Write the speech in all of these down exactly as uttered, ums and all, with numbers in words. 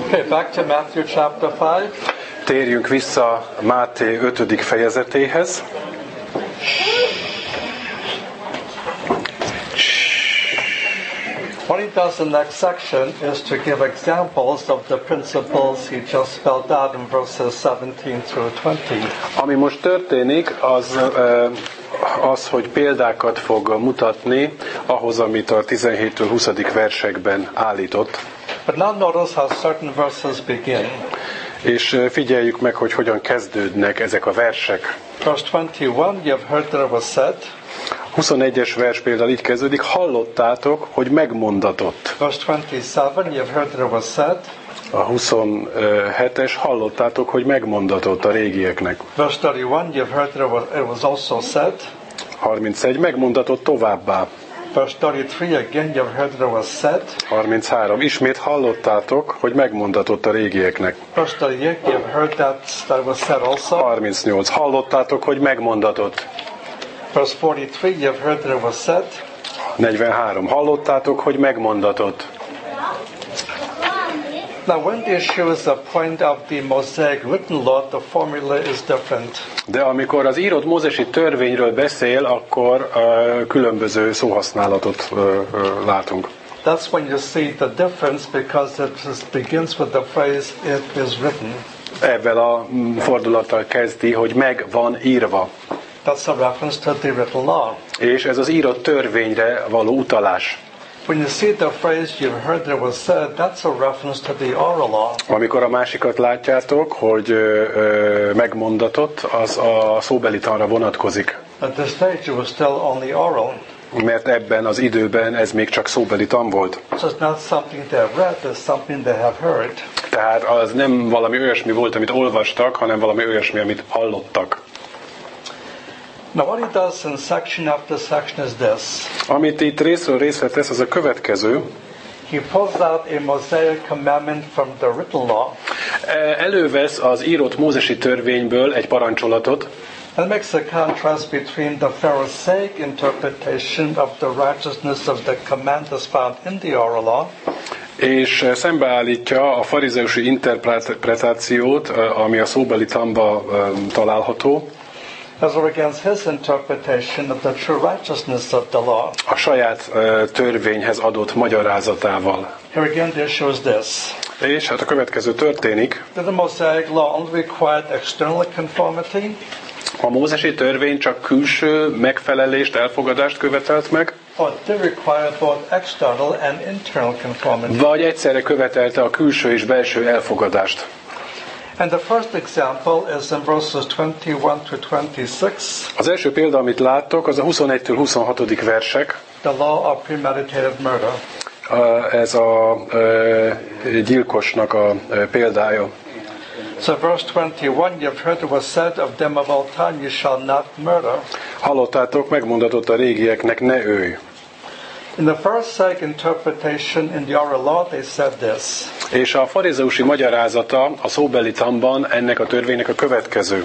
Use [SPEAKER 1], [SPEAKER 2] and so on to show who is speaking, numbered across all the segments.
[SPEAKER 1] Okay, back to Matthew chapter five.
[SPEAKER 2] Térjünk vissza Máté ötödik fejezetéhez.
[SPEAKER 1] What he does in the next section is to give examples of the principles he just spelled out in verses seventeen through twenty.
[SPEAKER 2] Ami most történik, az az, hogy példákat fog mutatni ahhoz, amit a tizenhéttől huszadik versekben állított.
[SPEAKER 1] But now notice how certain verses begin.
[SPEAKER 2] És figyeljük meg, hogy hogyan kezdődnek ezek a versek.
[SPEAKER 1] Verse twenty-one, you have heard that it was said.
[SPEAKER 2] huszonegyes vers például így kezdődik, hallottátok, hogy megmondatott.
[SPEAKER 1] Verse twenty-seven, you have heard that it was said.
[SPEAKER 2] A huszonhetes, hallottátok, hogy megmondatott a régieknek.
[SPEAKER 1] Verse thirty-one, you have heard that it was, it was also said.
[SPEAKER 2] harmincegy, megmondatott továbbá.
[SPEAKER 1] Verse thirty-three, again, you have heard that it was said.
[SPEAKER 2] harminchárom, ismét hallottátok, hogy megmondatott a régieknek.
[SPEAKER 1] Verse thirty-eight, you have heard that, that was said also.
[SPEAKER 2] harmincnyolc, hallottátok, hogy megmondatott.
[SPEAKER 1] Verse forty-three, you have heard that it was said.
[SPEAKER 2] negyvenhárom, hallottátok, hogy megmondatott.
[SPEAKER 1] Now, when the issue is the point of the Mosaic written law, the formula is different.
[SPEAKER 2] De amikor az írott mózesi törvényről beszél, akkor uh, különböző szóhasználatot uh, uh, látunk.
[SPEAKER 1] That's when you see the difference, because it begins with the phrase, it is written.
[SPEAKER 2] Ebben a fordulattal kezdi, hogy meg van írva.
[SPEAKER 1] That's a reference to the written law.
[SPEAKER 2] És ez az írott törvényre való utalás.
[SPEAKER 1] When you see the phrase, you've heard that it was said, that's a reference to the oral law.
[SPEAKER 2] Amikor a másikat látjátok, hogy ö, ö, megmondatott, az a szóbeli tanra vonatkozik.
[SPEAKER 1] At this stage, it was still only oral.
[SPEAKER 2] Mert ebben az időben ez még csak szóbeli tan volt.
[SPEAKER 1] So it's not something they have read, it's something they have heard.
[SPEAKER 2] Tehát az nem valami olyasmi volt, amit olvastak, hanem valami olyasmi, amit hallottak.
[SPEAKER 1] Now what he does in section after section is this.
[SPEAKER 2] Amit itt részről részre tesz, az a következő.
[SPEAKER 1] He pulls out a Mosaic commandment from the written law.
[SPEAKER 2] Elővesz az írott mózesi törvényből egy parancsolatot.
[SPEAKER 1] And makes a contrast between the Pharisaic interpretation of the righteousness of the command as found in the oral law.
[SPEAKER 2] És szembeállítja a farizeusi interpretációt, ami a szóbeli tanban található,
[SPEAKER 1] as against his interpretation of the true righteousness of the law.
[SPEAKER 2] A saját törvényhez adott magyarázatával.
[SPEAKER 1] Here again the issue is this.
[SPEAKER 2] És hát a következő történik.
[SPEAKER 1] Did the Mosaic law only required external conformity?
[SPEAKER 2] A mózesi törvény csak külső megfelelést, elfogadást követelt meg?
[SPEAKER 1] Or did it require both external and internal conformity?
[SPEAKER 2] Vagy egyszerre követelte a külső és belső elfogadást?
[SPEAKER 1] And the first example is in verses twenty-one to twenty-six.
[SPEAKER 2] Az első példa, amit láttok, az a huszonegytől huszonhatodik versek.
[SPEAKER 1] The law of premeditated murder.
[SPEAKER 2] Ez a gyilkosnak a példája.
[SPEAKER 1] So verse twenty-one, you've heard it was said of them of old time, you shall not murder.
[SPEAKER 2] Hallottátok, megmondatott a régieknek, ne ölj.
[SPEAKER 1] In the Pharisaic interpretation in the oral law, they said this.
[SPEAKER 2] És a farizeusi magyarázata a szóbeli tanban ennek a törvénynek a következő.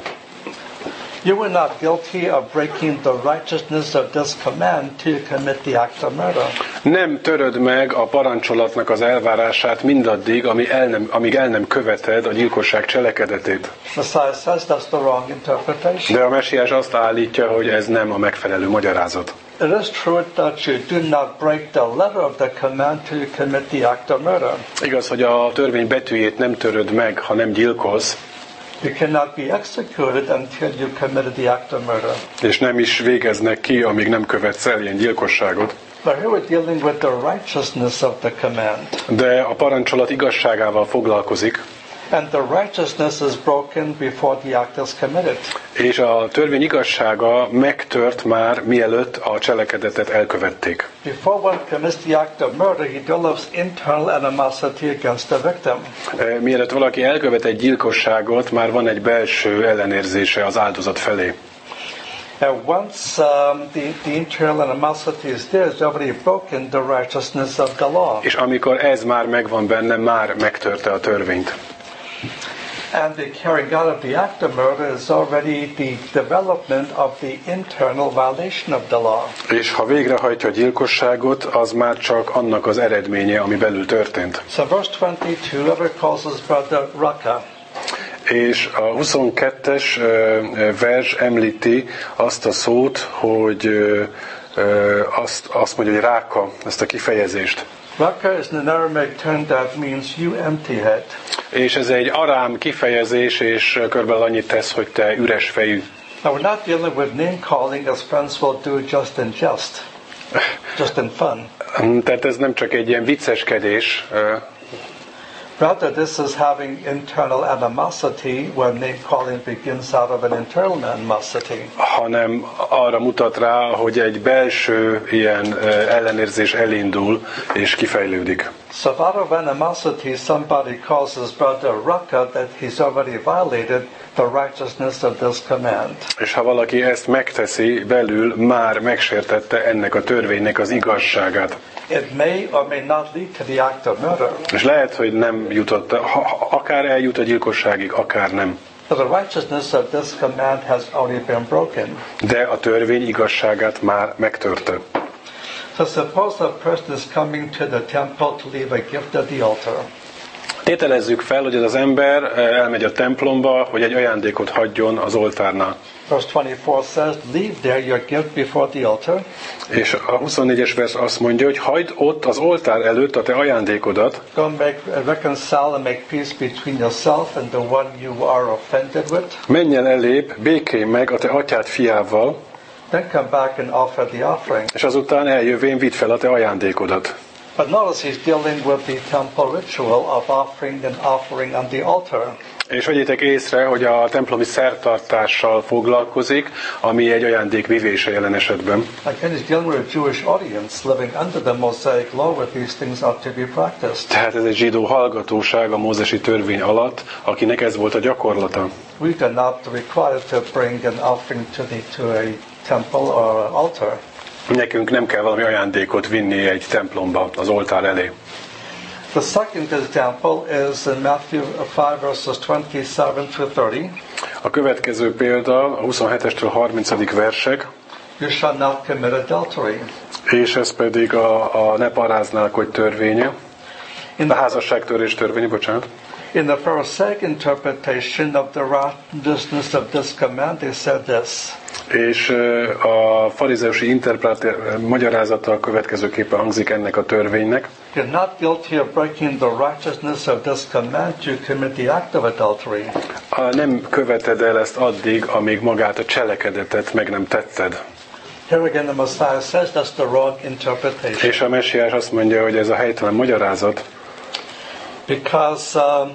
[SPEAKER 1] You were not guilty of breaking the righteousness of this command till you commit the act of murder.
[SPEAKER 2] Nem töröd meg a parancsolatnak az elvárását mindaddig, amíg el nem, amíg el nem követed a gyilkosság cselekedetét.
[SPEAKER 1] Messiah says that's the wrong interpretation.
[SPEAKER 2] De a Messiás azt állítja, hogy ez nem a megfelelő magyarázat.
[SPEAKER 1] It is true that you do not break the letter of the command till you commit the act of murder.
[SPEAKER 2] Igaz, hogy a törvény betűjét nem töröd meg, ha nem gyilkolsz.
[SPEAKER 1] You cannot be executed until you committed the act of murder.
[SPEAKER 2] És nem is végeznek ki, amíg nem követsz el ilyen gyilkosságot.
[SPEAKER 1] But here we're dealing with the righteousness of the command.
[SPEAKER 2] De a parancsolat igazságával foglalkozik.
[SPEAKER 1] And the righteousness is broken before the act is committed.
[SPEAKER 2] És a törvény igazsága megtört már, mielőtt a cselekedetet elkövették.
[SPEAKER 1] Before one commits the act of murder, he develops internal animosity against the victim.
[SPEAKER 2] Mielőtt valaki elkövet egy gyilkosságot, már van egy belső ellenérzése az áldozat felé.
[SPEAKER 1] And once um, the, the internal animosity is there, it's already broken the righteousness of the law.
[SPEAKER 2] És amikor ez már megvan benne, már megtörte a törvényt.
[SPEAKER 1] And the carrying out of the act of murder is already the development of the internal violation of the law.
[SPEAKER 2] És ha végrehajtja a gyilkosságot, az már csak annak az eredménye, ami belül történt.
[SPEAKER 1] So verse twenty-two, whoever calls his brother Raka.
[SPEAKER 2] És a huszonkettes vers említi azt a szót, hogy azt, azt mondja, hogy ráka, ezt a kifejezést.
[SPEAKER 1] Raka is an Aramaic term that means you empty head.
[SPEAKER 2] És ez egy arám kifejezés, és körülbelül annyit tesz, hogy te üres fejű.
[SPEAKER 1] Now we're not dealing with name calling as friends will do just in jest, just in fun.
[SPEAKER 2] Tehát ez nem csak egy ilyen vicceskedés,
[SPEAKER 1] Rather, this is having internal animosity when name calling begins out of an internal animosity.
[SPEAKER 2] hanem arra mutat rá, hogy egy belső ilyen ellenérzés elindul és kifejlődik.
[SPEAKER 1] So if out of animosity somebody calls his brother Raka, that he's already violated the righteousness of this command.
[SPEAKER 2] És ha valaki ezt megteszi, belül már megsértette ennek a törvénynek az igazságát.
[SPEAKER 1] It may or may not lead to the act of murder.
[SPEAKER 2] És lehet, hogy nem jutott, ha, akár eljut a gyilkosságig, akár nem.
[SPEAKER 1] But the righteousness of this command has already been broken.
[SPEAKER 2] De a törvény igazságát már megtörte.
[SPEAKER 1] So suppose a person is coming to the temple to leave a gift at the altar.
[SPEAKER 2] Tételezzük fel, hogy ez az ember elmegy a templomba, hogy egy ajándékot hagyjon az oltárnál.
[SPEAKER 1] Verse twenty-four says, leave there your gift before the altar.
[SPEAKER 2] És a huszonnégyes vers azt mondja, hogy hagyd ott az oltár előtt a te ajándékodat.
[SPEAKER 1] Go make, reconcile and make peace between yourself and the one you are offended with.
[SPEAKER 2] Menj el elébb, békélj meg a te atyád fiával,
[SPEAKER 1] Then come back and offer the offering.
[SPEAKER 2] és azután eljövén vidd fel a te ajándékodat.
[SPEAKER 1] But notice he's dealing with the temple ritual of offering and offering on the altar.
[SPEAKER 2] És vegyétek észre, hogy a templomi szertartással foglalkozik, ami egy ajándék vivése jelen esetben.
[SPEAKER 1] Again, he's dealing with a Jewish audience living under the Mosaic law where these things ought to be practiced.
[SPEAKER 2] Tehát ez egy zsidó hallgatóság a mózesi törvény alatt, akinek ez volt a gyakorlata.
[SPEAKER 1] We are not required to bring an offering to, the, to a temple or altar.
[SPEAKER 2] Nekünk nem kell valami ajándékot vinni egy templomba, az oltár elé.
[SPEAKER 1] The second example is in Matthew five verses twenty-seven to thirty.
[SPEAKER 2] A következő példa a huszonhetestől harmincadik versek,
[SPEAKER 1] You shall not commit adultery.
[SPEAKER 2] és ez pedig a, a ne paráználkodj törvénye,
[SPEAKER 1] In
[SPEAKER 2] a
[SPEAKER 1] the,
[SPEAKER 2] házasságtörés törvénye, bocsánat.
[SPEAKER 1] in the Pharisaic interpretation of the righteousness of this command, they said this.
[SPEAKER 2] És a farizeusi interpretál magyarázata a következőképpen hangzik ennek a törvénynek.
[SPEAKER 1] You're not guilty of breaking the righteousness of this command, you commit the act of adultery.
[SPEAKER 2] Nem követed el ezt addig, amíg magát a cselekedetet meg nem tetted.
[SPEAKER 1] Here again the Messiah says that's the wrong interpretation.
[SPEAKER 2] És a messiás azt mondja, hogy ez a helytelen magyarázat,
[SPEAKER 1] Because um,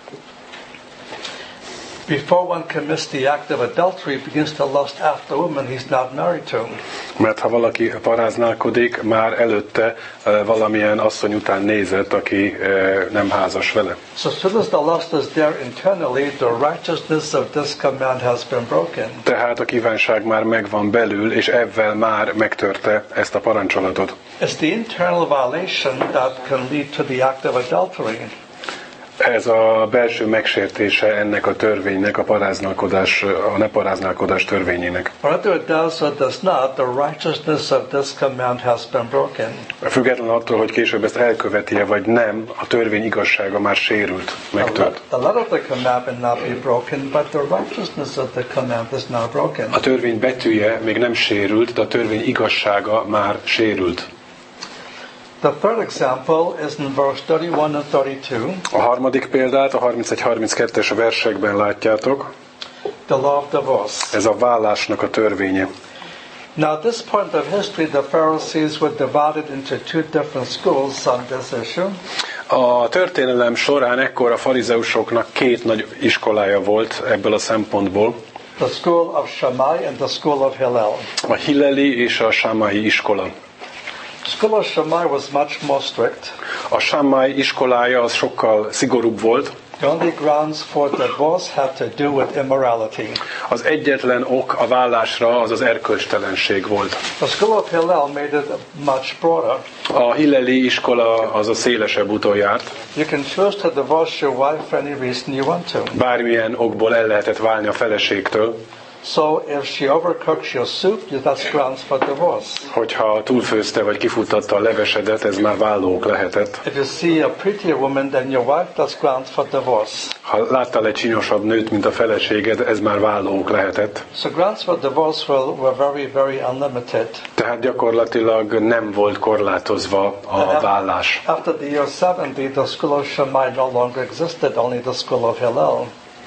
[SPEAKER 1] before one commits the act of adultery, begins to lust after a woman he's not married to.
[SPEAKER 2] mert ha valaki paráználkodik, már előtte valamilyen asszony után nézett, aki nem házas vele.
[SPEAKER 1] So as soon as the lust is there internally, the righteousness of this command has been broken.
[SPEAKER 2] Tehát a kívánság már megvan belül, és ezzel már megtörte ezt a parancsolatot.
[SPEAKER 1] It's the internal violation that can lead to the act of adultery.
[SPEAKER 2] Ez a belső megsértése ennek a törvénynek, a paráználkodás, a ne paráználkodás törvényének.
[SPEAKER 1] Whether it does or does not, the righteousness of this command has been broken.
[SPEAKER 2] Független attól, hogy később ezt elköveti-e vagy nem, a törvény igazsága már sérült, megtört.
[SPEAKER 1] The letter of the command may not be broken, but the righteousness of the command is now broken.
[SPEAKER 2] A törvény betűje még nem sérült, de a törvény igazsága már sérült.
[SPEAKER 1] The third example is in verse thirty-one and thirty-two.
[SPEAKER 2] A harmadik példát a harmincegy harminckettes versekben látjátok.
[SPEAKER 1] The law of divorce.
[SPEAKER 2] Ez a vállásnak a törvénye.
[SPEAKER 1] Now, at this point of history, the Pharisees were divided into two different schools on this issue.
[SPEAKER 2] A történelem során ekkor a farizeusoknak két nagy iskolája volt ebből a szempontból.
[SPEAKER 1] The school of Shammai and the school of Hillel.
[SPEAKER 2] A hilleli és a sámai iskola.
[SPEAKER 1] The school of Shammai was much more strict.
[SPEAKER 2] A sámai iskolája az sokkal szigorúbb volt.
[SPEAKER 1] The only grounds for divorce had to do with immorality.
[SPEAKER 2] Az egyetlen ok a vállásra az az erkölcstelenség volt.
[SPEAKER 1] The school of Hillel made it much broader.
[SPEAKER 2] A hilleli iskola az a szélesebb úton járt.
[SPEAKER 1] You can choose to divorce your wife for any reason you want to.
[SPEAKER 2] Bármilyen okból el lehetett válni a feleségtől.
[SPEAKER 1] So if she overcooks your soup, that's grounds for divorce.
[SPEAKER 2] Hogyha túlfőzte vagy kifuttatta a levesedet, ez már vállók lehetett.
[SPEAKER 1] If you see a prettier woman than your wife, that's grounds for divorce.
[SPEAKER 2] Ha láttál egy csinyosabb nőt, mint a feleséged, ez már vállók lehetett.
[SPEAKER 1] So grounds for divorce were, were very, very unlimited.
[SPEAKER 2] Tehát gyakorlatilag nem volt korlátozva a vállás.
[SPEAKER 1] After the year seventy, the school of Shammai no longer existed, only the school of Hillel.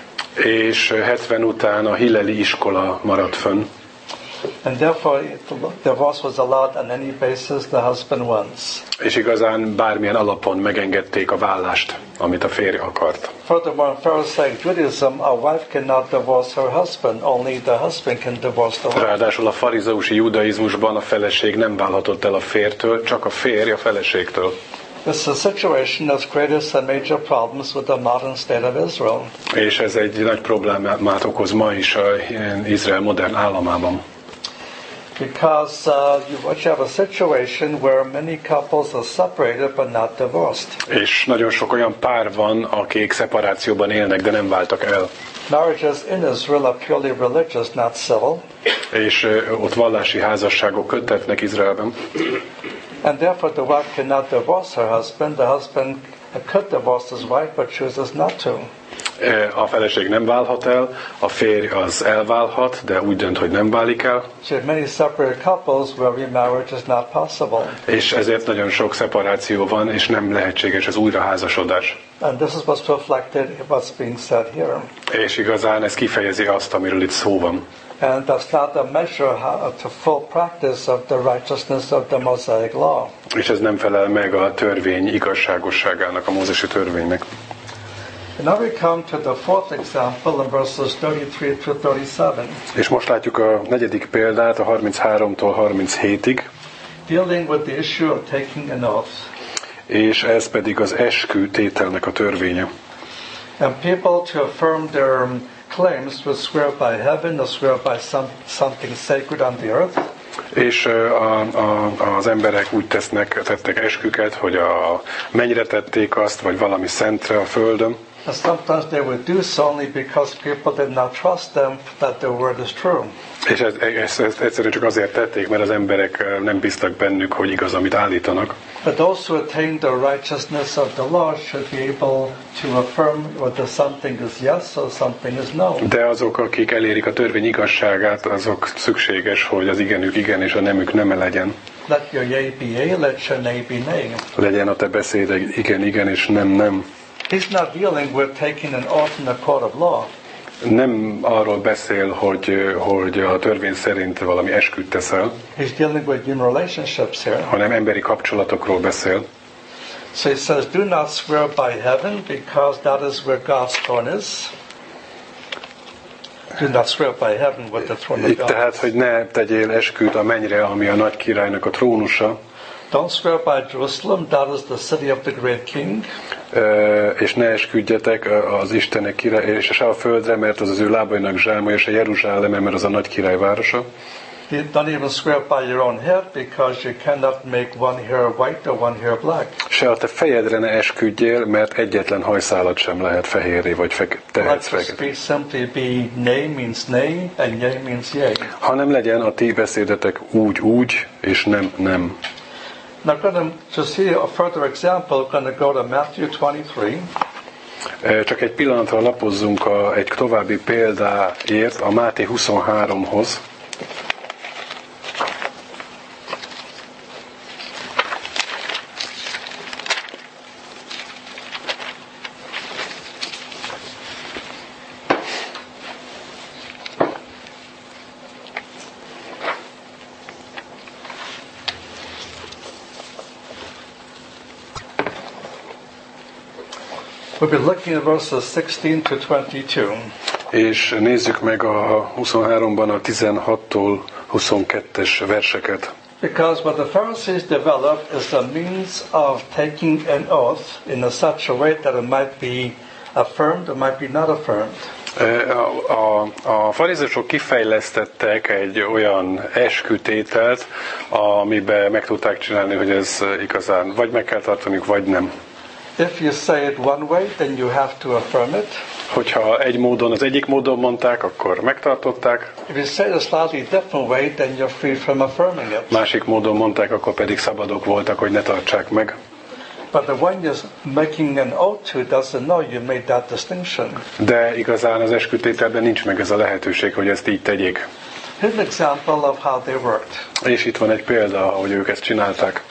[SPEAKER 2] És hetven után a hilleli iskola maradt fönn.
[SPEAKER 1] And therefore, divorce was allowed on any basis the husband wants.
[SPEAKER 2] És igazán bármilyen alapon megengedték a vállást, amit a férj akart.
[SPEAKER 1] Furthermore, in Pharisaic Judaism, a wife cannot divorce her husband, only the husband can divorce the wife.
[SPEAKER 2] Ráadásul a farizeusi judaizmusban a feleség nem válhatott el a férjtől, csak a férj a feleségtől.
[SPEAKER 1] This is a situation that's created some major problems with the modern state of Israel.
[SPEAKER 2] És ez egy nagy problémát okoz ma is az Izrael modern államában.
[SPEAKER 1] Because uh, you have a situation where many couples are separated but not divorced.
[SPEAKER 2] És nagyon sok olyan pár van, akik szeparációban élnek, de nem váltak el.
[SPEAKER 1] Marriages in Israel are purely religious, not civil.
[SPEAKER 2] És uh, ott vallási házasságok köttetnek Izraelben.
[SPEAKER 1] And therefore the wife cannot divorce her husband. The husband could divorce his wife but chooses not to.
[SPEAKER 2] A feleség nem válhat el, a férj az elválhat, de úgy dönt, hogy nem válik el.
[SPEAKER 1] So many separate couples where remarriage is not possible.
[SPEAKER 2] És ezért nagyon sok szeparáció van, és nem lehetséges az újraházasodás.
[SPEAKER 1] And this is what's reflected in what's being said here.
[SPEAKER 2] És igazán ez kifejezi azt, amiről itt szó van.
[SPEAKER 1] And that's not a measure to full practice of the righteousness of the Mosaic law.
[SPEAKER 2] És ez nem felel meg a törvény igazságosságának, a mózesi törvénynek.
[SPEAKER 1] And now we come to the fourth example in verses thirty-three to thirty-seven.
[SPEAKER 2] És most látjuk a negyedik példát a harmincháromtól harminchétig.
[SPEAKER 1] Dealing with the issue of taking an oath.
[SPEAKER 2] És ez pedig az eskü tételnek a törvénye.
[SPEAKER 1] And people to affirm their claims would swear by heaven or swear by some, something sacred on the earth.
[SPEAKER 2] És a, a, az emberek úgy tesznek, tettek esküket, hogy a mennyre tették azt, vagy valami szentre a földön.
[SPEAKER 1] And sometimes they would do so only because people did not trust them that their word is true.
[SPEAKER 2] És ezt, ezt, ezt egyszerűen csak azért tették, mert az emberek nem bíztak bennük, hogy igaz, amit állítanak.
[SPEAKER 1] But those who attain the righteousness of the law should be able to affirm whether something is yes or something is no.
[SPEAKER 2] De azok, akik elérik a törvény igazságát, azok szükséges, hogy az igenük igen és a nemük neme legyen.
[SPEAKER 1] Let your yea be yea, let your nay be nay.
[SPEAKER 2] Legyen a te beszéded igen, igen és nem, nem.
[SPEAKER 1] He's not dealing with taking an oath in a court of law.
[SPEAKER 2] Nem arról beszél, hogy, hogy a törvény szerint valami esküt teszel,
[SPEAKER 1] He's dealing with human relationships here.
[SPEAKER 2] hanem emberi kapcsolatokról beszél.
[SPEAKER 1] So he says, do not swear by heaven, because that is where God's throne is. Do not swear by heaven with the throne of
[SPEAKER 2] Itt
[SPEAKER 1] God.
[SPEAKER 2] tehát, hogy ne tegyél esküt a mennyre, ami a nagy királynak a trónusa.
[SPEAKER 1] Don't swear by Jerusalem, that is the city of the great king.
[SPEAKER 2] És ne esküdjetek az Istenek király, és se a földre, mert az az ő lábainak zsáma, és a Jeruzsálem, mert az a nagy király városa.
[SPEAKER 1] Don't even swear by your own head, because you cannot make one hair white or one hair black.
[SPEAKER 2] Se a te fejedre ne esküdjél, mert egyetlen hajszálat sem lehet fehérré, vagy fekete.
[SPEAKER 1] Let your speech simply be nay means nay, and yea means yea.
[SPEAKER 2] Hanem legyen a ti beszédetek úgy, úgy, és nem, nem.
[SPEAKER 1] Now, I'm going to see a further example. I'm going to go to Matthew twenty-three.
[SPEAKER 2] Csak egy pillanatra lapozzunk a, egy további példáért a Máté huszonháromhoz.
[SPEAKER 1] We'll be looking at verses sixteen to twenty-two.
[SPEAKER 2] És nézzük meg a huszonháromban a tizenhattól huszonkettes verseket.
[SPEAKER 1] Because what the Pharisees developed is a means of taking an oath in a such a way that it might be affirmed or might be not affirmed.
[SPEAKER 2] A, a, a farizusok kifejlesztettek egy olyan eskütételt, amiben meg tudták csinálni, hogy ez igazán vagy meg kell tartaniuk, vagy nem.
[SPEAKER 1] If you say it one way, then you have to affirm it.
[SPEAKER 2] Hogyha egy módon, az egyik módon mondták, akkor megtartották.
[SPEAKER 1] If you say it a slightly different way, then you're free from affirming it.
[SPEAKER 2] Másik módon mondták, akkor pedig szabadok voltak, hogy ne tartsák meg.
[SPEAKER 1] But the one you're making an oath to doesn't know you made that distinction.
[SPEAKER 2] De igazán az eskütételben nincs meg ez a lehetőség, hogy ezt így tegyék.
[SPEAKER 1] Here's an example of how they worked.
[SPEAKER 2] És itt van egy példa, ahogy ők ezt csinálták.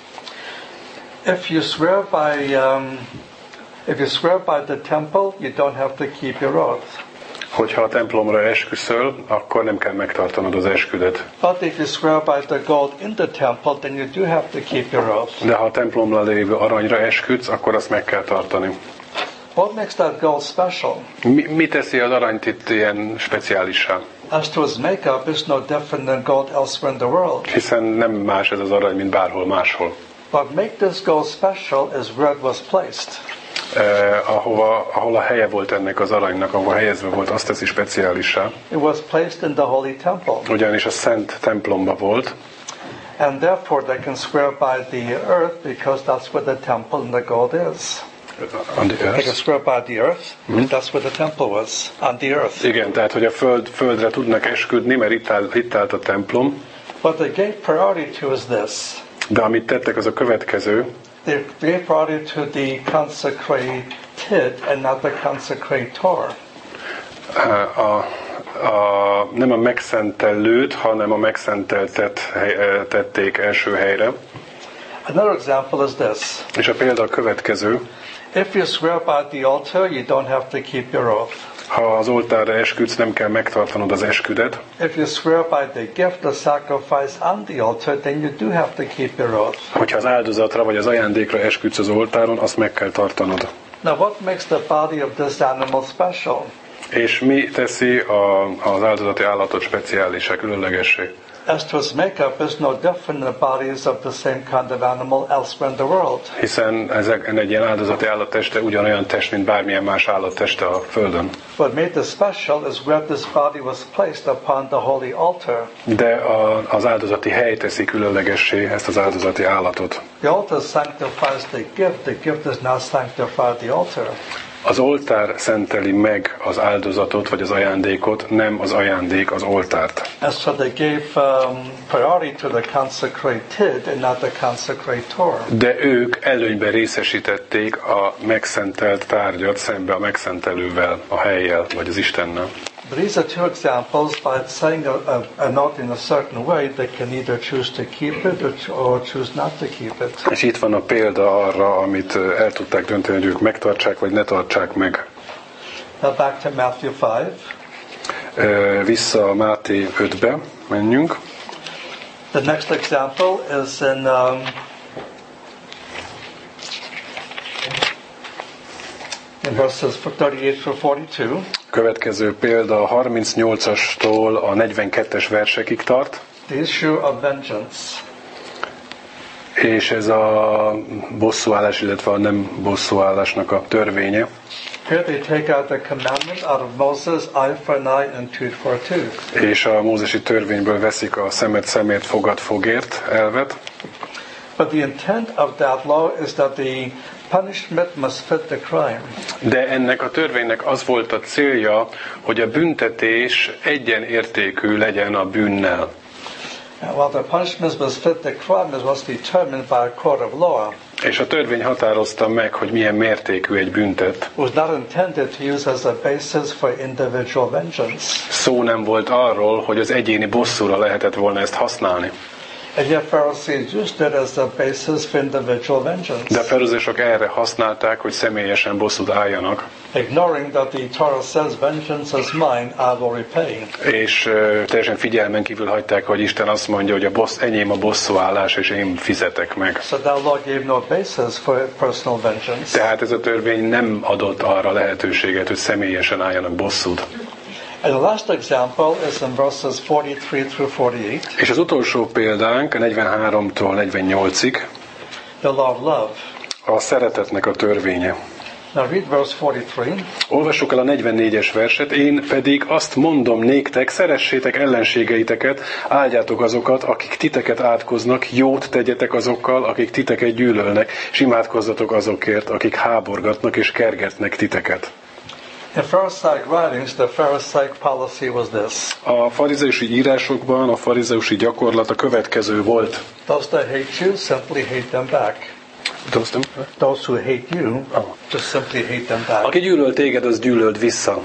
[SPEAKER 1] If you swear by, um, if you swear by the temple, you don't have to keep your oath.
[SPEAKER 2] Hogyha a templomra esküszöl, akkor nem kell megtartanod az esküdet.
[SPEAKER 1] But if you swear by the gold in the temple, then you do have to keep your oath.
[SPEAKER 2] De ha a templomra lévő aranyra esküdsz, akkor azt meg kell tartani.
[SPEAKER 1] What makes that gold special?
[SPEAKER 2] Mi, mi teszi az aranyt itt ilyen speciálissá?
[SPEAKER 1] As to its makeup, it's no different than gold elsewhere in the world.
[SPEAKER 2] Hiszen nem más ez az arany, mint bárhol máshol.
[SPEAKER 1] What makes this gold special is where it was placed.
[SPEAKER 2] Eh, ahova, ahol a helye volt ennek az aranynak, ahol helyezve volt, azt teszi speciálissá.
[SPEAKER 1] It was placed in the holy temple.
[SPEAKER 2] Ugyanis a szent templomba volt.
[SPEAKER 1] And therefore they can swear by the earth because that's where the temple and the gold is.
[SPEAKER 2] On the
[SPEAKER 1] They can
[SPEAKER 2] earth.
[SPEAKER 1] swear by the earth,
[SPEAKER 2] Mhm.
[SPEAKER 1] that's where the temple was, on the earth.
[SPEAKER 2] Igen, tehát hogy a föld, földre tudnak esküdni, mert itt, áll, itt állt a templom.
[SPEAKER 1] What they gave priority to is this.
[SPEAKER 2] De amit tettek, az a következő.
[SPEAKER 1] They gave priority to the consecrated and not the consecrator.
[SPEAKER 2] A, a, a, nem a megszentelőt, hanem a megszenteltet hely, tették első helyre.
[SPEAKER 1] Another example is this.
[SPEAKER 2] És a példa a következő.
[SPEAKER 1] If you swear by the altar, you don't have to keep your oath.
[SPEAKER 2] Ha az oltárra esküdsz, nem kell megtartanod az esküdet.
[SPEAKER 1] If you swear by the gift, the sacrifice on the altar, then you do have to keep your oath.
[SPEAKER 2] Hogyha az áldozatra vagy az ajándékra esküdsz az oltáron, azt meg kell tartanod.
[SPEAKER 1] Now, what makes the body of this animal special?
[SPEAKER 2] És mi teszi a, az áldozati állatot speciálisá, különlegessé?
[SPEAKER 1] As to its makeup, is no different than the bodies of the same kind of animal elsewhere in the world.
[SPEAKER 2] Hiszen ezek, egy ilyen áldozati állatteste ugyanolyan test, mint bármilyen más állatteste a Földön.
[SPEAKER 1] What made this special is where this body was placed upon the holy altar.
[SPEAKER 2] De a, az áldozati hely teszi különlegessé ezt az áldozati állatot.
[SPEAKER 1] The altar sanctifies the gift. The gift does not sanctify the altar.
[SPEAKER 2] Az oltár szenteli meg az áldozatot, vagy az ajándékot, nem az ajándék az oltárt.
[SPEAKER 1] And so they gave um, priority to the consecrated and not the consecrator.
[SPEAKER 2] De ők előnyben részesítették a megszentelt tárgyat szembe a megszentelővel, a hellyel, vagy az Istennel.
[SPEAKER 1] But these are two examples. By saying a, a, a note in a certain way, they can either choose to keep it or, or choose not to keep it.
[SPEAKER 2] És itt van a példa arra, amit el tudták dönteni, hogy ők megtartsák, vagy ne tartsák meg.
[SPEAKER 1] Now back to Matthew five.
[SPEAKER 2] Vissza a Máté ötbe menjünk.
[SPEAKER 1] The next example is in um, in verses thirty-eight through forty-two.
[SPEAKER 2] Következő példa a harmincnyolcastól a negyvenkettes versekig tart.
[SPEAKER 1] The issue of vengeance.
[SPEAKER 2] És ez a bosszúállás, illetve a nem bosszúállásnak a törvénye.
[SPEAKER 1] Here they take out the commandment out of Moses, eye for an eye and tooth for a tooth.
[SPEAKER 2] És a mózesi törvényből veszik a szemet szemért, fogad fogért elvet.
[SPEAKER 1] But the intent of that law is that the punishment must fit the crime.
[SPEAKER 2] De ennek a törvénynek az volt a célja, hogy a büntetés egyenértékű legyen a bűnnel.
[SPEAKER 1] And while the punishment must fit the crime, it was determined by a court of law.
[SPEAKER 2] És a törvény határozta meg, hogy milyen mértékű egy büntet.
[SPEAKER 1] It was not intended to use as a basis for individual vengeance.
[SPEAKER 2] Szó nem volt arról, hogy az egyéni bosszúra lehetett volna ezt használni.
[SPEAKER 1] And yet Pharisees used it as a basis for individual vengeance.
[SPEAKER 2] De a farizeusok erre használták, hogy személyesen bosszút álljanak.
[SPEAKER 1] Ignoring that the Torah says, vengeance is mine, I will repay.
[SPEAKER 2] És uh, teljesen figyelmen kívül hagyták, hogy Isten azt mondja, hogy a bossz, enyém a bosszúállás, és én fizetek meg.
[SPEAKER 1] So that law gave no basis for personal vengeance.
[SPEAKER 2] Tehát ez a törvény nem adott arra lehetőséget, hogy személyesen álljanak bosszút.
[SPEAKER 1] And the last example is in verses forty-three through forty-eight.
[SPEAKER 2] És az utolsó példánk a negyvenháromtól negyvennyolcig
[SPEAKER 1] The law of love.
[SPEAKER 2] a szeretetnek a törvénye.
[SPEAKER 1] Now read verse forty-three.
[SPEAKER 2] Olvassuk el a negyvennégyes verset. Én pedig azt mondom néktek, szeressétek ellenségeiteket, áldjátok azokat, akik titeket átkoznak, jót tegyetek azokkal, akik titeket gyűlölnek, és imádkozzatok azokért, akik háborgatnak és kergetnek titeket.
[SPEAKER 1] In Pharisaic writings, the Pharisaic policy was this.
[SPEAKER 2] A farizeusi írásokban a farizeusi gyakorlat a következő volt.
[SPEAKER 1] Those that hate you, simply hate them back.
[SPEAKER 2] Those,
[SPEAKER 1] Those who hate you, just simply hate them back.
[SPEAKER 2] Aki gyűlöl téged, az gyűlöld vissza.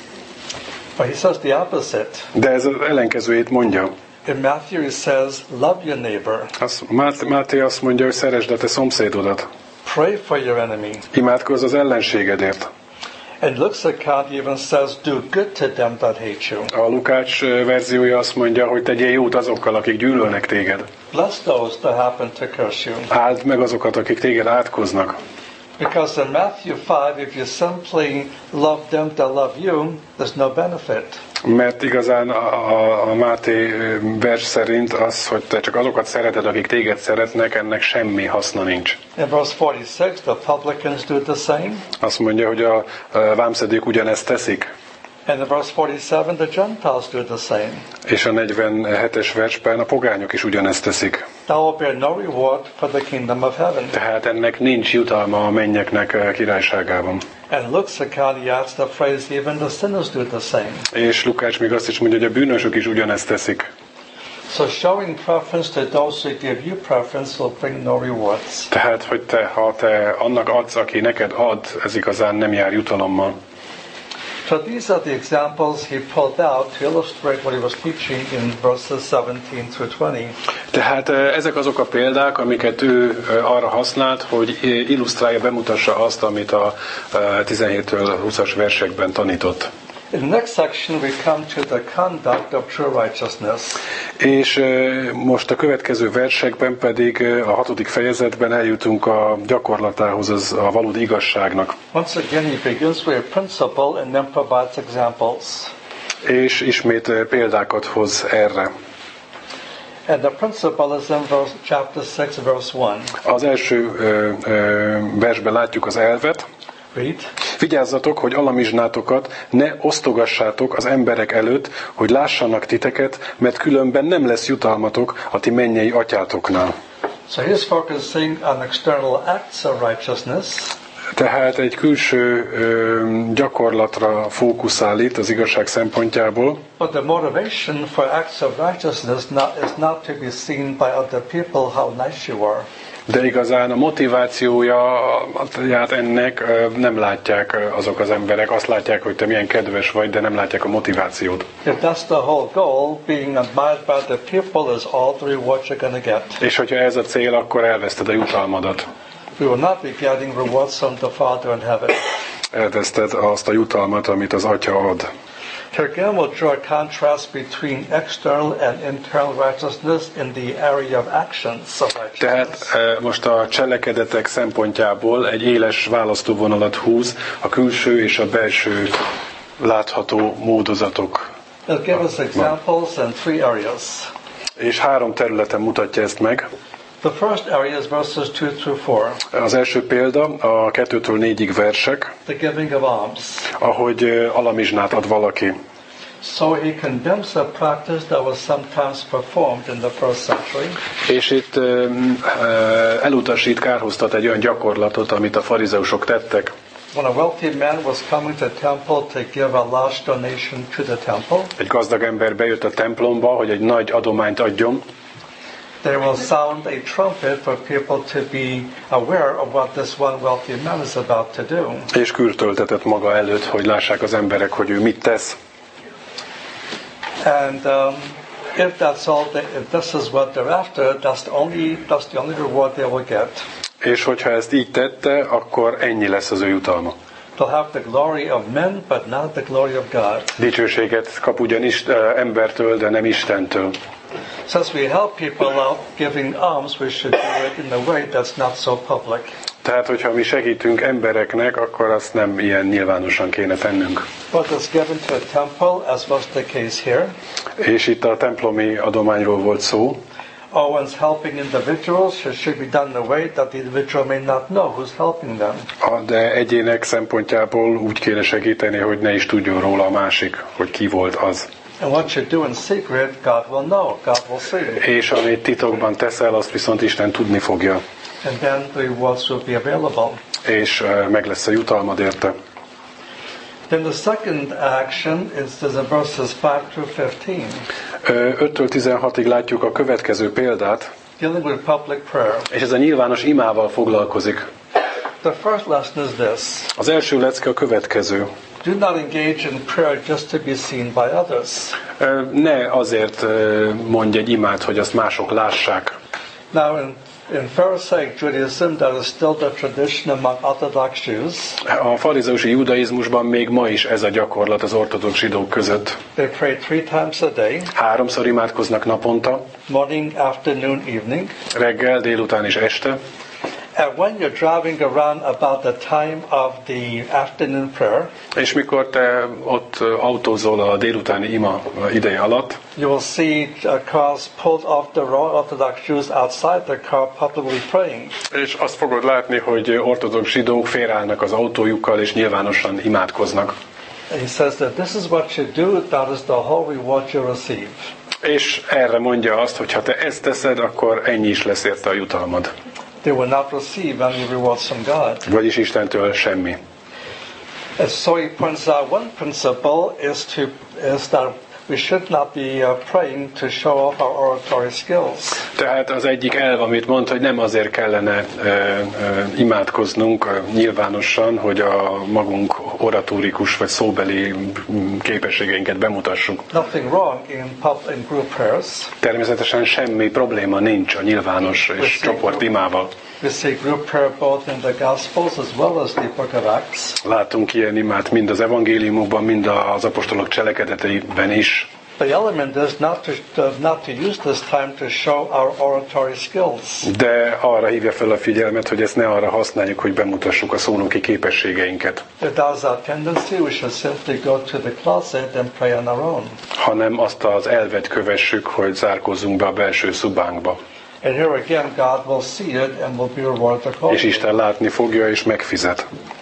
[SPEAKER 1] But he says the opposite.
[SPEAKER 2] De ez az ellenkezőjét mondja.
[SPEAKER 1] In Matthew he says, love your neighbor.
[SPEAKER 2] Az, Máté azt mondja, hogy szeresd a te szomszédodat.
[SPEAKER 1] Pray for your enemy.
[SPEAKER 2] Imádkozz az ellenségedért.
[SPEAKER 1] And Luke's account even says, do good to them that hate you.
[SPEAKER 2] A Lukács verziója azt mondja, hogy tegyél jót azokkal, akik gyűlölnek téged.
[SPEAKER 1] Bless those that happen to curse you.
[SPEAKER 2] Áld meg azokat, akik téged átkoznak.
[SPEAKER 1] Because in Matthew five, if you simply love them that love you, there's no benefit.
[SPEAKER 2] Mert igazán a, a, a Máté vers szerint az, hogy te csak azokat szereted, akik téged szeretnek, ennek semmi haszna nincs.
[SPEAKER 1] In verse forty-six, the publicans do the same.
[SPEAKER 2] Azt mondja, hogy a, a vámszedők ugyanezt teszik.
[SPEAKER 1] And in verse forty-seven, the Gentiles do the same.
[SPEAKER 2] És a negyvenhetes versben a pogányok is ugyanezt teszik.
[SPEAKER 1] Thou will bear no reward for the kingdom of heaven.
[SPEAKER 2] Tehát ennek nincs jutalma a mennyeknek királyságában.
[SPEAKER 1] And Luke's account, he adds the phrase, even the sinners do the same.
[SPEAKER 2] És Lukács még azt is mondja, hogy a bűnösök is ugyanezt teszik.
[SPEAKER 1] So showing preference to those who give you preference will bring no rewards.
[SPEAKER 2] Tehát, hogy te, ha te annak adsz, aki neked ad, ez igazán nem jár jutalommal.
[SPEAKER 1] So these are the examples he pulled out to illustrate what he was teaching in verses seventeen through twenty.
[SPEAKER 2] Tehát ezek azok a példák, amiket ő arra használt, hogy illusztrálja, bemutassa azt, amit a tizenhéttől húszas versekben tanított.
[SPEAKER 1] In the next section we come to the conduct of true righteousness.
[SPEAKER 2] És most a következő versekben pedig a hatodik fejezetben eljutunk a gyakorlatához, az a valódi igazságnak.
[SPEAKER 1] Once again he begins with a principle and then provides examples.
[SPEAKER 2] És ismét példákat hoz erre.
[SPEAKER 1] And the principle is in verse, chapter six, verse one.
[SPEAKER 2] Az első ö, ö, versben látjuk az elvet.
[SPEAKER 1] Read.
[SPEAKER 2] Vigyázzatok, hogy alamizsnátokat ne osztogassátok az emberek előtt, hogy lássanak titeket, mert különben nem lesz jutalmatok a ti mennyei atyátoknál.
[SPEAKER 1] So he's focusing on external acts of righteousness.
[SPEAKER 2] Tehát egy külső ö, gyakorlatra fókuszál itt az igazság szempontjából.
[SPEAKER 1] But the motivation for acts of righteousness not, is not to be seen by other people how nice you are.
[SPEAKER 2] De igazán a motivációját ennek nem látják azok az emberek. Azt látják, hogy te milyen kedves vagy, de nem látják a motivációt.
[SPEAKER 1] If that's the whole goal, being admired by the people is all the reward you're going to get.
[SPEAKER 2] És hogyha ez a cél, akkor elveszted a jutalmadat.
[SPEAKER 1] We will not be getting rewards from the Father in heaven.
[SPEAKER 2] Elveszted azt a jutalmat, amit az Atya ad.
[SPEAKER 1] Here again we'll draw a contrast between external and internal righteousness in the area of actions of righteousness.
[SPEAKER 2] Tehát most a cselekedetek szempontjából egy éles választóvonalat húz a külső és a belső látható módozatok.
[SPEAKER 1] It'll give us examples in three areas.
[SPEAKER 2] És három területen mutatja ezt meg.
[SPEAKER 1] The first area is verses two through four.
[SPEAKER 2] Az első példa a kettőtől négyig versek,
[SPEAKER 1] The giving of alms.
[SPEAKER 2] ahogy alamizsnát ad valaki.
[SPEAKER 1] So he condemns a practice that was sometimes performed in the first century.
[SPEAKER 2] És itt uh, elutasít, kárhoztat egy olyan gyakorlatot, amit a farizeusok tettek.
[SPEAKER 1] When a wealthy man was coming to the temple to give a large donation to the temple,
[SPEAKER 2] Egy gazdag ember bejött a templomba, hogy egy nagy adományt adjon.
[SPEAKER 1] they will sound a trumpet for people to be aware of what this one wealthy man is about to do.
[SPEAKER 2] És kürtöltetett maga előtt, hogy lássák az emberek, hogy ő mit tesz.
[SPEAKER 1] And um, if that's all, they, if this is what they're after, that's the only that's the only reward they will get.
[SPEAKER 2] És hogyha ezt így tette, akkor ennyi lesz az ő jutalma.
[SPEAKER 1] They'll have the glory of men, but not the glory of God.
[SPEAKER 2] Dicsőséget kap ugyan ist, embertől, de nem Istentől.
[SPEAKER 1] Since we help people out giving alms, we should do it in a way that's not so public.
[SPEAKER 2] Tehát, hogyha mi segítünk embereknek, akkor azt nem ilyen nyilvánosan kéne tennünk.
[SPEAKER 1] But it's given to a temple, as was the case here.
[SPEAKER 2] És itt a templomi adományról volt szó.
[SPEAKER 1] or one's helping individuals, it should be done in a way that the individual may not know who's helping them.
[SPEAKER 2] De egyének szempontjából úgy kéne segíteni, hogy ne is tudjon róla a másik, hogy ki volt az.
[SPEAKER 1] And what you do in secret, God will know, God will see.
[SPEAKER 2] És amit titokban teszel, azt viszont Isten tudni fogja.
[SPEAKER 1] And then the rewards will be available.
[SPEAKER 2] És meg lesz a jutalmad érte.
[SPEAKER 1] Then the second action is in verses five through fifteen.
[SPEAKER 2] öttől tizenhatig látjuk a következő példát.
[SPEAKER 1] Dealing with public prayer.
[SPEAKER 2] És ez a nyilvános imával foglalkozik.
[SPEAKER 1] The first lesson is this.
[SPEAKER 2] Az első lecke a következő.
[SPEAKER 1] Do not engage in prayer just to be seen by others.
[SPEAKER 2] Ne azért mondj egy imát, hogy azt mások lássák.
[SPEAKER 1] Now in In Pharisaic Judaism, that is still the tradition among Orthodox Jews.
[SPEAKER 2] A farizeusi judaizmusban még ma is ez a gyakorlat az ortodox zsidók között.
[SPEAKER 1] They pray three times a day.
[SPEAKER 2] Háromszor imádkoznak naponta.
[SPEAKER 1] Morning, afternoon, evening.
[SPEAKER 2] Reggel, délután és este.
[SPEAKER 1] And when you're driving around about the time of the afternoon prayer,
[SPEAKER 2] és mikor te ott autózol a délutáni ima ideje alatt,
[SPEAKER 1] you will see cars pulled off the road, Orthodox Jews outside the car publicly praying.
[SPEAKER 2] És azt fogod látni, hogy ortodox zsidók félreállnak az autójukkal és nyilvánosan imádkoznak.
[SPEAKER 1] And he says that this is what you do, that is the whole reward you receive.
[SPEAKER 2] És erre mondja azt, hogy ha te ezt teszed, akkor ennyi is lesz érte a jutalmad.
[SPEAKER 1] They will not receive any rewards from God.
[SPEAKER 2] Vagyis Istentől semmi.
[SPEAKER 1] And so he points out one principle is to is that we should not be uh, praying to show off our oratory skills.
[SPEAKER 2] Tehát az egyik elv, amit mond, hogy nem azért kellene uh, uh, imádkoznunk uh, nyilvánosan, hogy a magunk oratórikus vagy szóbeli képességeinket bemutassuk.
[SPEAKER 1] Nothing wrong in pub in group prayers.
[SPEAKER 2] Természetesen semmi probléma nincs a nyilvános és csoport imával.
[SPEAKER 1] We see group prayer both in the Gospels as well as the Book of Acts.
[SPEAKER 2] Látunk ilyen imát mind az evangéliumokban, mind az apostolok cselekedeteiben is.
[SPEAKER 1] The element is not to uh, not to use this time to show our oratory skills.
[SPEAKER 2] De arra hívja fel a figyelmet, hogy ezt ne arra használjuk, hogy bemutassuk a szónoki képességeinket.
[SPEAKER 1] If that's our tendency, we should simply go to the closet and pray on our own.
[SPEAKER 2] Hanem azt az elvet kövessük, hogy zárkózzunk be a belső szobánkba.
[SPEAKER 1] And here again, God will see it and will be rewarded accordingly.
[SPEAKER 2] És Isten látni fogja és megfizet.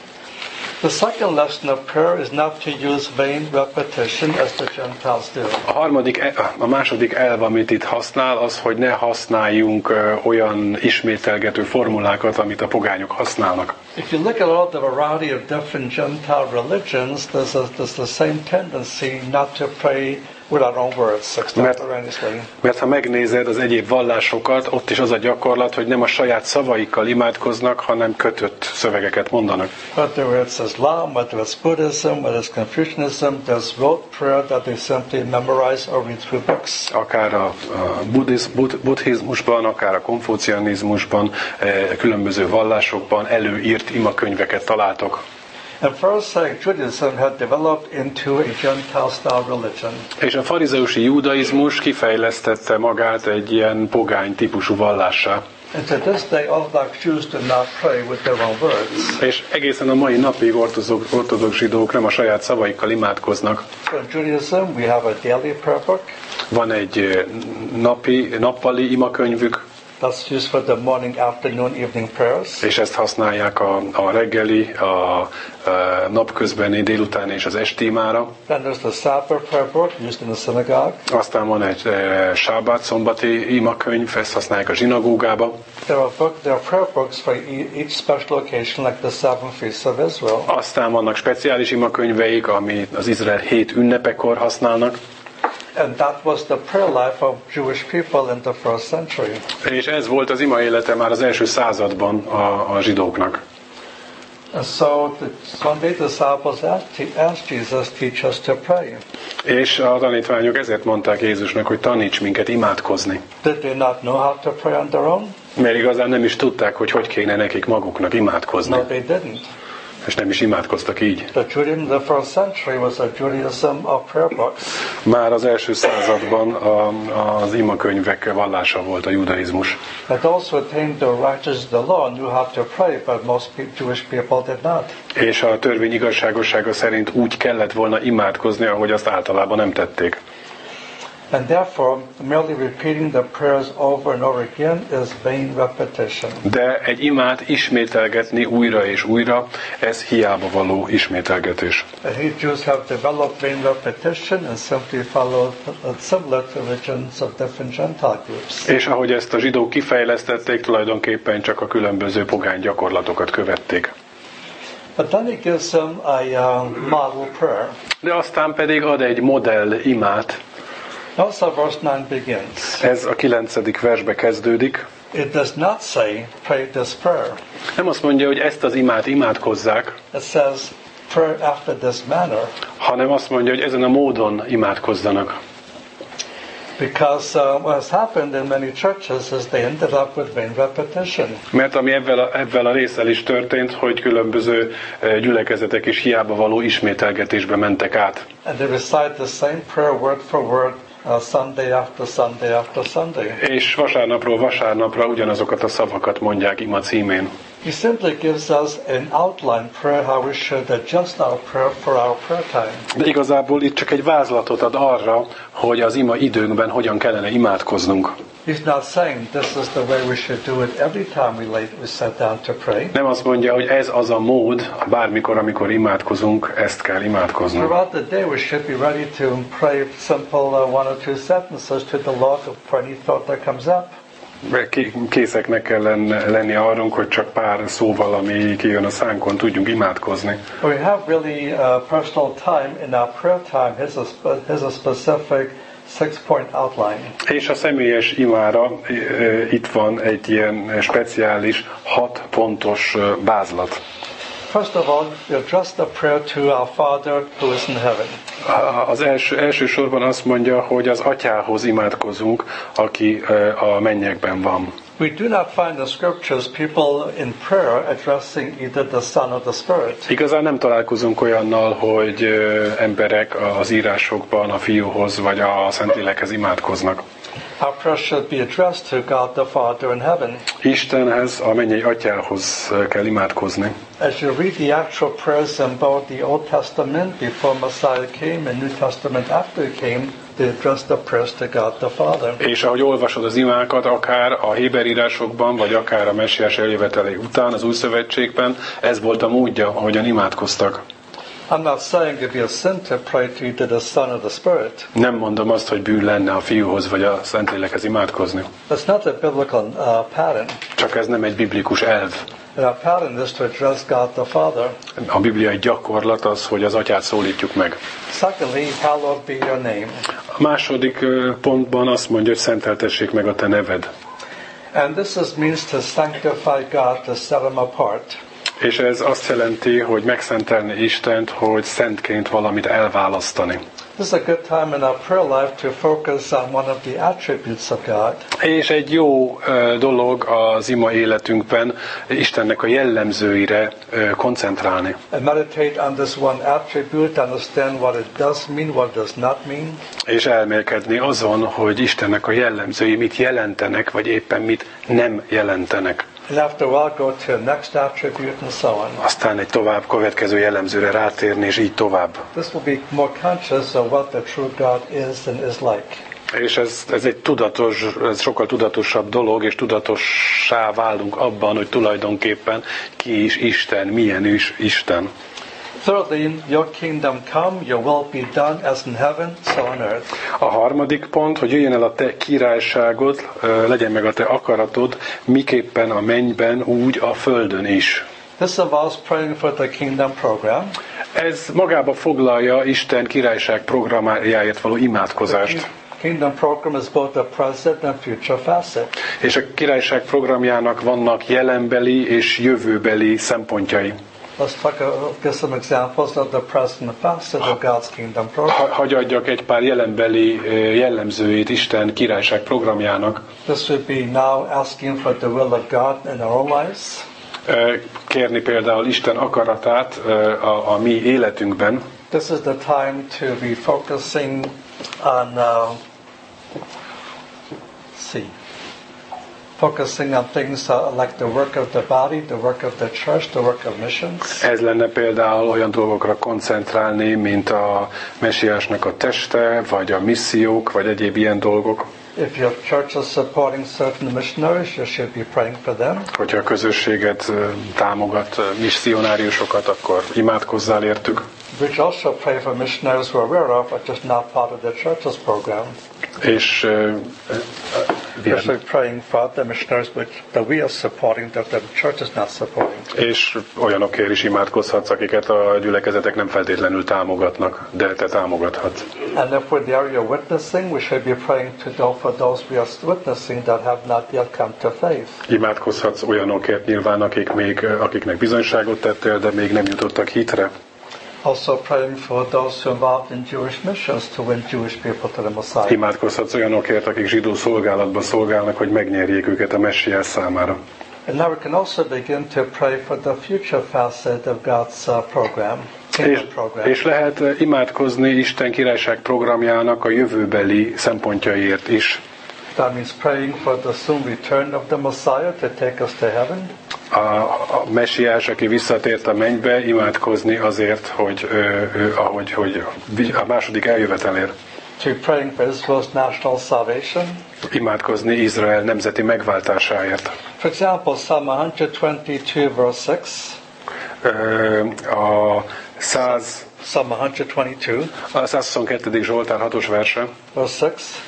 [SPEAKER 1] The second lesson of prayer is not to use vain repetition as the Gentiles do.
[SPEAKER 2] A harmadik, a második elv, amit itt használ, az, hogy ne használjunk olyan ismételgető formulákat, amit a pogányok használnak.
[SPEAKER 1] If you look at all the variety of different Gentile religions, there's, a, there's the same tendency not to pray with our own words extemporaneously.
[SPEAKER 2] Mert ha megnézed az egyéb vallásokat, ott is az a gyakorlat, hogy nem a saját szavaikkal imádkoznak, hanem kötött szövegeket mondanak.
[SPEAKER 1] Whether it's Islam, whether it's Buddhism, whether it's Confucianism, there's rote prayer that they simply memorize or read through books.
[SPEAKER 2] Akár a buddhiz, bud, buddhizmusban, akár a konfucianizmusban, különböző vallásokban előírt imakönyveket találtok.
[SPEAKER 1] And Pharisaic Judaism had developed into a Gentile style religion.
[SPEAKER 2] És a farizeusi judaizmus kifejlesztette magát egy ilyen pogány típusú vallássá.
[SPEAKER 1] And to this day, Orthodox Jews do not pray with their own words.
[SPEAKER 2] És egészen a mai napig ortodox, ortodox zsidók nem a saját szavaikkal imádkoznak.
[SPEAKER 1] So in Judaism, we have a daily prayer book.
[SPEAKER 2] Van egy napi, nappali imakönyvük.
[SPEAKER 1] That's used for the morning, afternoon, evening prayers.
[SPEAKER 2] És ezt használják a, a reggeli, a, a napközbeni, délutáni és az esti imára.
[SPEAKER 1] Then there's the Sabbath prayer book used in the synagogue.
[SPEAKER 2] Aztán van egy e, sábát, szombati imakönyv, ezt használják a zsinagógába.
[SPEAKER 1] There are, book, there are prayer books for each special occasion, like the seven feasts of Israel.
[SPEAKER 2] Aztán vannak speciális imakönyveik, amit az Izrael hét ünnepekor használnak.
[SPEAKER 1] And that was the prayer life of Jewish people in the first century.
[SPEAKER 2] És ez volt az ima élete már az első században a, a zsidóknak.
[SPEAKER 1] And so the Sunday disciples asked Jesus, teach us to pray.
[SPEAKER 2] És a tanítványok ezért mondták Jézusnak, hogy taníts minket imádkozni.
[SPEAKER 1] Did they not know how to pray on their own?
[SPEAKER 2] Mert igazán nem is tudták, hogy hogy kéne nekik maguknak imádkozni.
[SPEAKER 1] No, they didn't.
[SPEAKER 2] És nem is imádkoztak így.
[SPEAKER 1] The Judaism, the first century was a Judaism of prayer books.
[SPEAKER 2] Már az első században a, az imakönyvek vallása volt a judaizmus.
[SPEAKER 1] And those who attained the righteousness of the law knew how to pray, but most Jewish people did not.
[SPEAKER 2] És a törvény igazságossága szerint úgy kellett volna imádkozni, ahogy azt általában nem tették.
[SPEAKER 1] And therefore, merely repeating the prayers over and over again is vain repetition.
[SPEAKER 2] De egy imát ismételgetni újra és újra, ez hiába való ismételgetés.
[SPEAKER 1] The Jews have developed vain repetition and simply follow similar religions of different Gentile groups.
[SPEAKER 2] És ahogy ezt a zsidók kifejlesztették, tulajdonképpen csak a különböző pogány gyakorlatokat követték.
[SPEAKER 1] But then he gives them a uh, model prayer.
[SPEAKER 2] De aztán pedig ad egy modell imát.
[SPEAKER 1] Notice how verse nine begins.
[SPEAKER 2] Ez a kilencedik versbe kezdődik.
[SPEAKER 1] It does not say, pray this prayer.
[SPEAKER 2] Nem azt mondja, hogy ezt az imát imádkozzák,
[SPEAKER 1] It says, pray after this manner.
[SPEAKER 2] hanem azt mondja, hogy ezen a módon imádkozzanak.
[SPEAKER 1] Because uh, what has happened in many churches is they ended up with vain repetition.
[SPEAKER 2] Mert ami ebben a, ebben a résszel is történt, hogy különböző gyülekezetek is hiába való ismételgetésbe mentek át.
[SPEAKER 1] And they recite the same prayer word for word uh, Sunday after Sunday after Sunday.
[SPEAKER 2] És vasárnapról vasárnapra ugyanazokat a szavakat mondják ima címén.
[SPEAKER 1] He simply gives us an outline prayer how we should adjust our prayer for our prayer time.
[SPEAKER 2] De igazából itt csak egy vázlatot ad arra, hogy az ima időnkben hogyan kellene imádkoznunk.
[SPEAKER 1] He's not saying this is the way we should do it every time we lay, we sit down to pray.
[SPEAKER 2] Nem azt mondja, hogy ez az a mód, bármikor, amikor imádkozunk, ezt kell imádkoznunk.
[SPEAKER 1] Throughout the day we should be ready to pray simple uh, one or two sentences to the Lord for any thought that comes up.
[SPEAKER 2] Készeknek kell lenni arra, hogy csak pár szóval, ami kijön a szánkon, tudjunk imádkozni.
[SPEAKER 1] We have really uh, personal time in our prayer time. Here's a, spe- here's a specific six-point outline.
[SPEAKER 2] És a személyes imára e, itt van egy ilyen speciális, hat pontos vázlat.
[SPEAKER 1] First of all, we address the prayer to our Father who is in heaven.
[SPEAKER 2] Az első, első sorban azt mondja, hogy az Atyához imádkozunk, aki a mennyekben van.
[SPEAKER 1] We do not find in the scriptures people in prayer addressing either the Son or the Spirit.
[SPEAKER 2] Igazán nem találkozunk olyannal, hogy emberek az írásokban a Fiúhoz vagy a Szentlélekhez imádkoznak.
[SPEAKER 1] Our prayer should be addressed to God the Father in heaven.
[SPEAKER 2] Istenhez, a mennyei Atyához kell imádkozni.
[SPEAKER 1] As you read the actual prayers in both the Old Testament before Messiah came and New Testament after he came, they address the prayers to God the Father.
[SPEAKER 2] És ahogy olvasod az imákat, akár a Héber írásokban, vagy akár a Messiás eljövetele után, az Új Szövetségben, ez volt a módja, ahogyan imádkoztak.
[SPEAKER 1] I'm not saying it'd be a sin to pray to either the Son or the Spirit.
[SPEAKER 2] Nem mondom azt, hogy bűn lenne a Fiúhoz vagy a Szentlélekhez imádkozni.
[SPEAKER 1] That's not a biblical uh, pattern.
[SPEAKER 2] Csak ez nem egy biblikus elv.
[SPEAKER 1] And our pattern is to address God the Father.
[SPEAKER 2] A bibliai gyakorlat az, hogy az Atyát szólítjuk meg.
[SPEAKER 1] Secondly, hallowed be your name.
[SPEAKER 2] A második pontban azt mondja, hogy szenteltessék meg a te neved.
[SPEAKER 1] And this is means to sanctify God, to set him apart.
[SPEAKER 2] És ez azt jelenti, hogy megszentelni Istent, hogy szentként valamit elválasztani.
[SPEAKER 1] This is a good time in our prayer life to focus on one of the attributes of God.
[SPEAKER 2] És egy jó uh, dolog az ima életünkben Istennek a jellemzőire uh, koncentrálni.
[SPEAKER 1] And meditate on this one attribute, understand what it does mean, what it does not mean.
[SPEAKER 2] És elmélkedni azon, hogy Istennek a jellemzői mit jelentenek, vagy éppen mit nem jelentenek.
[SPEAKER 1] And after a while go to the next attribute and so on.
[SPEAKER 2] Aztán egy tovább következő jellemzőre rátérni, és így tovább.
[SPEAKER 1] This will be more conscious of what the true God is and is like.
[SPEAKER 2] És ez, ez egy tudatos, ez sokkal tudatosabb dolog, és tudatossá válunk abban, hogy tulajdonképpen ki is Isten, milyen is Isten.
[SPEAKER 1] Thirdly, your kingdom come, your will be done as in heaven, so on earth.
[SPEAKER 2] A harmadik pont, hogy jöjjön el a te királyságod, legyen meg a te akaratod, miképpen a mennyben, úgy a földön is.
[SPEAKER 1] This involves praying for the kingdom program.
[SPEAKER 2] Ez magába foglalja Isten királyság programjáért való imádkozást.
[SPEAKER 1] Kingdom program is both a present and future facet.
[SPEAKER 2] És a királyság programjának vannak jelenbeli és jövőbeli szempontjai.
[SPEAKER 1] Let's talk, uh, give some examples of the present facet of God's kingdom program.
[SPEAKER 2] Hagy adjak egy pár jelenbeli jellemzőjét Isten királyság programjának.
[SPEAKER 1] This would be now asking for the will of God in our own lives.
[SPEAKER 2] Kérni például Isten akaratát a, a mi életünkben.
[SPEAKER 1] This is the time to be focusing on uh, see. focusing on things uh, like the work of the body, the work of the church, the work of missions.
[SPEAKER 2] Ez lenne például olyan dolgokra koncentrálni, mint a messiásnak a teste, vagy a missziók, vagy egyéb ilyen dolgok.
[SPEAKER 1] If your church is supporting certain missionaries, you should be praying for them.
[SPEAKER 2] Hogyha a közösséget támogat misszionáriusokat, akkor imádkozzál értük.
[SPEAKER 1] We should also pray for missionaries we're aware of, but just not part of the church's program.
[SPEAKER 2] És uh,
[SPEAKER 1] We're actually praying for the missionaries which, that we are supporting, that the church is not supporting.
[SPEAKER 2] És olyanokért is imádkozhatsz, akiket a gyülekezetek nem feltétlenül támogatnak, de te támogathatsz.
[SPEAKER 1] And if we're in the area of witnessing, we should be praying to go for those we are witnessing that have not yet come to faith.
[SPEAKER 2] Imádkozhatsz olyanokért nyilván, akik még, akiknek bizonyságot tettél, de még nem jutottak hitre.
[SPEAKER 1] Also praying for those who are involved in Jewish missions to win Jewish people to the Messiah.
[SPEAKER 2] Imádkozhatsz olyanokért, akik zsidó szolgálatban szolgálnak, hogy megnyerjék őket a messiás számára.
[SPEAKER 1] And now we can also begin to pray for the future facet of God's uh, program.
[SPEAKER 2] És, és lehet imádkozni Isten királyság programjának a jövőbeli szempontjaiért is.
[SPEAKER 1] That means praying for the soon return of the Messiah to take us to heaven.
[SPEAKER 2] A, a messiás, aki visszatért a mennybe, imádkozni azért, hogy, ö, ö, ahogy, hogy a második eljövetelér.
[SPEAKER 1] To praying for Israel's national salvation.
[SPEAKER 2] Imádkozni Izrael nemzeti megváltásáért.
[SPEAKER 1] For example, Psalm one twenty-two verse six.
[SPEAKER 2] Ö, a száz
[SPEAKER 1] Psalm one twenty-two.
[SPEAKER 2] A százhuszonkettő. Zsoltár hatos verse.
[SPEAKER 1] Verse six.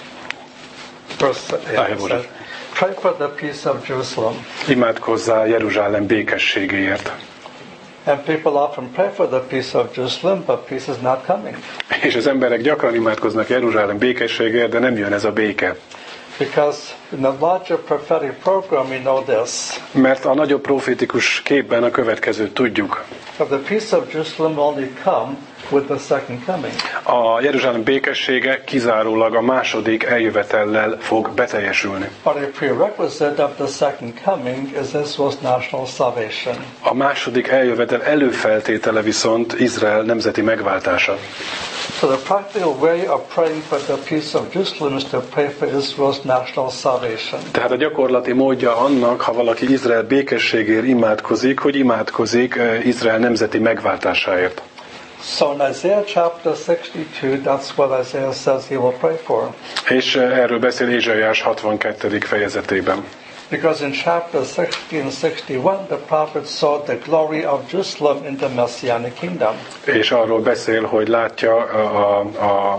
[SPEAKER 1] Verse, yeah, it says, pray for the peace of Jerusalem.
[SPEAKER 2] Imádkozzál Jeruzsálem békességéért.
[SPEAKER 1] And people often pray for the peace of Jerusalem, but peace is not coming.
[SPEAKER 2] És az emberek gyakran imádkoznak Jeruzsálem békességért, de nem jön ez a béke.
[SPEAKER 1] Because in the larger prophetic program we know this.
[SPEAKER 2] Mert a nagyobb profétikus képben a következőt tudjuk.
[SPEAKER 1] That the peace of Jerusalem only come with the second coming.
[SPEAKER 2] A Jeruzsálem békessége kizárólag a második eljövetellel fog beteljesülni.
[SPEAKER 1] But a prerequisite of the second coming is Israel's national salvation.
[SPEAKER 2] A második eljövetel előfeltétele viszont Izrael nemzeti megváltása.
[SPEAKER 1] So the practical way of praying for the peace of Jerusalem is to pray for Israel's national salvation.
[SPEAKER 2] Tehát a gyakorlati módja annak, ha valaki Izrael békességért imádkozik, hogy imádkozik Izrael nemzeti megváltásáért.
[SPEAKER 1] So in Isaiah chapter sixty-two, that's what Isaiah says he will pray for.
[SPEAKER 2] És erről beszél Ézsaiás hatvankettedik fejezetében.
[SPEAKER 1] Because in chapter sixty and sixty-one, the prophet saw the glory of Jerusalem in the Messianic kingdom.
[SPEAKER 2] És arról beszél, hogy látja a, a, a,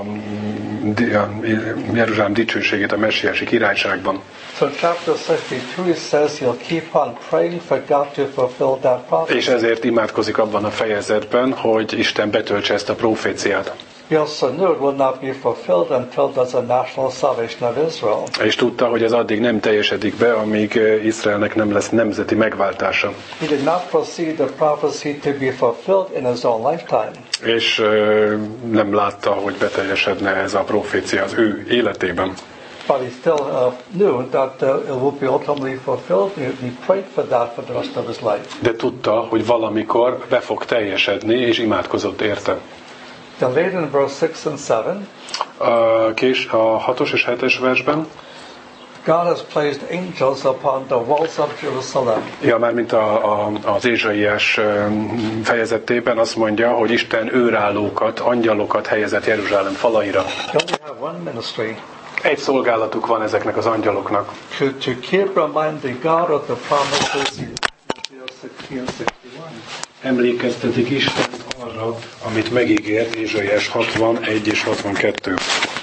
[SPEAKER 2] a Jeruzsálem dicsőségét a messiási királyságban.
[SPEAKER 1] So in chapter sixty-two it says he'll keep on praying for God to fulfill that prophecy.
[SPEAKER 2] És ezért imádkozik abban a fejezetben, hogy Isten betöltse ezt a proféciát.
[SPEAKER 1] He also knew it will not be fulfilled until there's a national salvation of Israel.
[SPEAKER 2] És tudta, hogy ez addig nem teljesedik be, amíg Izraelnek nem lesz nemzeti megváltása.
[SPEAKER 1] He did not foresee the prophecy to be fulfilled in his own lifetime.
[SPEAKER 2] És uh, nem látta, hogy beteljesedne ez a profécia az ő életében.
[SPEAKER 1] But he still uh, knew that uh, it will be ultimately fulfilled. He, he prayed for that for the rest of his life.
[SPEAKER 2] De tudta, hogy valamikor be fog teljesedni, és imádkozott érte.
[SPEAKER 1] Then later in verse six and seven,
[SPEAKER 2] A, kés, a hatos és hetes versben,
[SPEAKER 1] God has placed angels upon the walls of Jerusalem.
[SPEAKER 2] ja, már mint a, a, az Ézsaiás fejezetében azt mondja, hogy Isten őrállókat, angyalokat helyezett Jeruzsálem falaira.
[SPEAKER 1] They only have one ministry.
[SPEAKER 2] Egy szolgálatuk van ezeknek az angyaloknak.
[SPEAKER 1] To, to keep reminding God of the promises in Isaiah sixty and sixty-one.
[SPEAKER 2] Emlékeztetik Isten arra, amit megígért Ézsaiás hatvanegy és hatvankettő.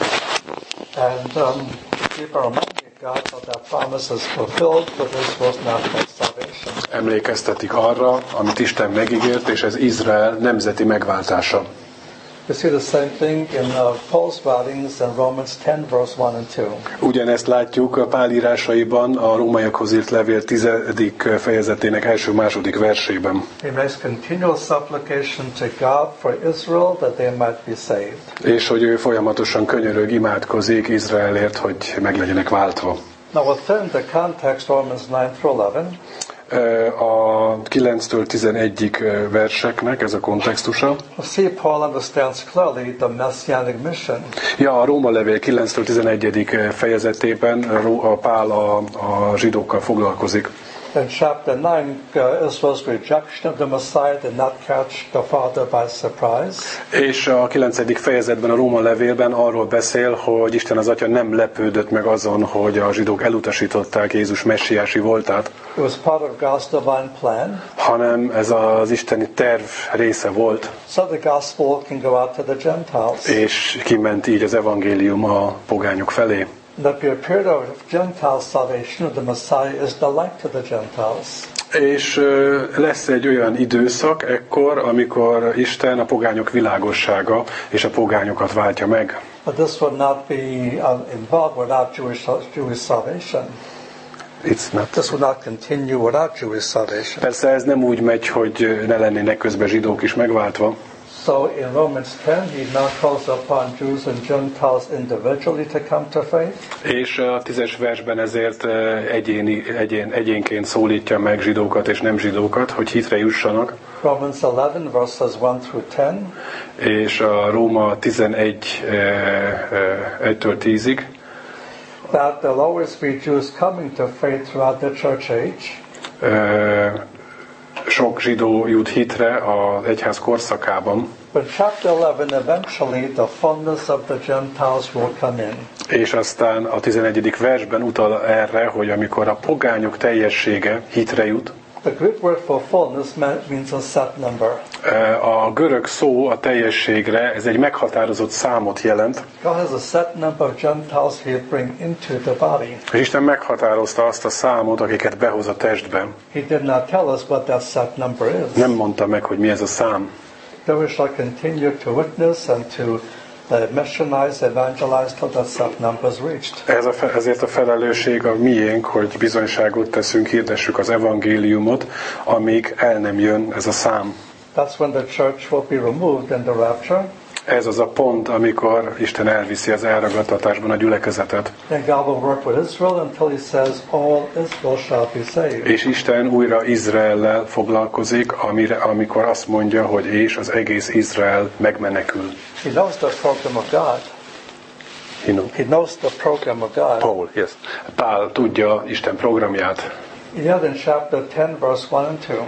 [SPEAKER 1] And um, keep reminding God that that promise is fulfilled for Israel's national salvation.
[SPEAKER 2] Emlékeztetik arra, amit Isten megígért, és ez Izrael nemzeti megváltása.
[SPEAKER 1] You see the same thing in uh, Paul's writings in Romans ten, verse one and two.
[SPEAKER 2] Ugyanezt látjuk a Pál írásaiban, a rómaiakhoz írt levél tizedik fejezetének első-második versében.
[SPEAKER 1] He makes continual supplication to God for Israel that they might be saved.
[SPEAKER 2] És hogy ő folyamatosan könyörög, imádkozik Izraelért, hogy meg legyenek váltva.
[SPEAKER 1] Now within the context Romans nine through eleven,
[SPEAKER 2] A kilenctől tizenegyig verseknek ez a kontextusa.
[SPEAKER 1] See, Paul understands clearly the messianic mission.
[SPEAKER 2] Ja, a Róma levél kilenctől tizenegyedik fejezetében a Pál a, a zsidókkal foglalkozik.
[SPEAKER 1] In chapter nine, uh, Israel's rejection of the Messiah did not catch the Father by surprise.
[SPEAKER 2] És a kilencedik fejezetben a Róma levélben arról beszél, hogy Isten az Atya nem lepődött meg azon, hogy a zsidók elutasították Jézus messiási voltát.
[SPEAKER 1] It was part of God's divine plan.
[SPEAKER 2] Hanem ez az isteni terv része volt.
[SPEAKER 1] So the gospel can go out to the Gentiles.
[SPEAKER 2] És kiment így az evangélium a pogányok felé.
[SPEAKER 1] That the period of Gentile salvation of the Messiah is the light to the Gentiles.
[SPEAKER 2] És lesz egy olyan időszak ekkor, amikor Isten a pogányok világossága és a pogányokat váltja meg.
[SPEAKER 1] But this would not be uh, involved without Jewish, Jewish salvation.
[SPEAKER 2] It's not.
[SPEAKER 1] This would not continue without Jewish salvation.
[SPEAKER 2] Persze ez nem úgy megy, hogy ne lennének közben zsidók is megváltva.
[SPEAKER 1] So in Romans ten, he now calls upon Jews and Gentiles individually to come to faith.
[SPEAKER 2] És a tízes versben ezért egyéni, egyén, egyénként szólítja meg zsidókat és nem zsidókat, hogy hitre jussanak.
[SPEAKER 1] Romans eleven verses one through ten.
[SPEAKER 2] És a Róma tizenegy, egytől tízig.
[SPEAKER 1] That there'll always be Jews coming to faith throughout the church age.
[SPEAKER 2] Sok zsidó jut hitre az egyház korszakában.
[SPEAKER 1] But chapter eleven, eventually the fullness of the Gentiles will come in.
[SPEAKER 2] És aztán a tizenegyedik versben utal erre, hogy amikor a pogányok teljessége hitre jut.
[SPEAKER 1] The Greek word for fullness means a set number.
[SPEAKER 2] A görög szó a teljességre, ez egy meghatározott számot jelent.
[SPEAKER 1] God has a set number of Gentiles he'll bring into the body.
[SPEAKER 2] És Isten meghatározta azt a számot, akiket behoz a testbe.
[SPEAKER 1] He did not tell us what that set number is.
[SPEAKER 2] Nem mondta meg, hogy mi ez a szám.
[SPEAKER 1] Then we shall continue to witness and to uh, missionize, evangelize till that set number is reached.
[SPEAKER 2] Ez a, ezért a felelősség a miénk, hogy bizonyságot teszünk, hirdessük az evangéliumot, amíg el nem jön ez a szám.
[SPEAKER 1] That's when the church will be removed in the rapture.
[SPEAKER 2] Ez az a pont, amikor Isten elviszi az elragadtatásban a gyülekezetet.
[SPEAKER 1] And God will work with Israel until he says all Israel shall be saved.
[SPEAKER 2] És Isten újra Izraellel foglalkozik, amire, amikor azt mondja, hogy és az egész Izrael megmenekül.
[SPEAKER 1] He knows the program of God.
[SPEAKER 2] He, know.
[SPEAKER 1] He knows the program of God.
[SPEAKER 2] Paul, yes. Pál tudja Isten programját.
[SPEAKER 1] Yet in chapter ten, verse one and two.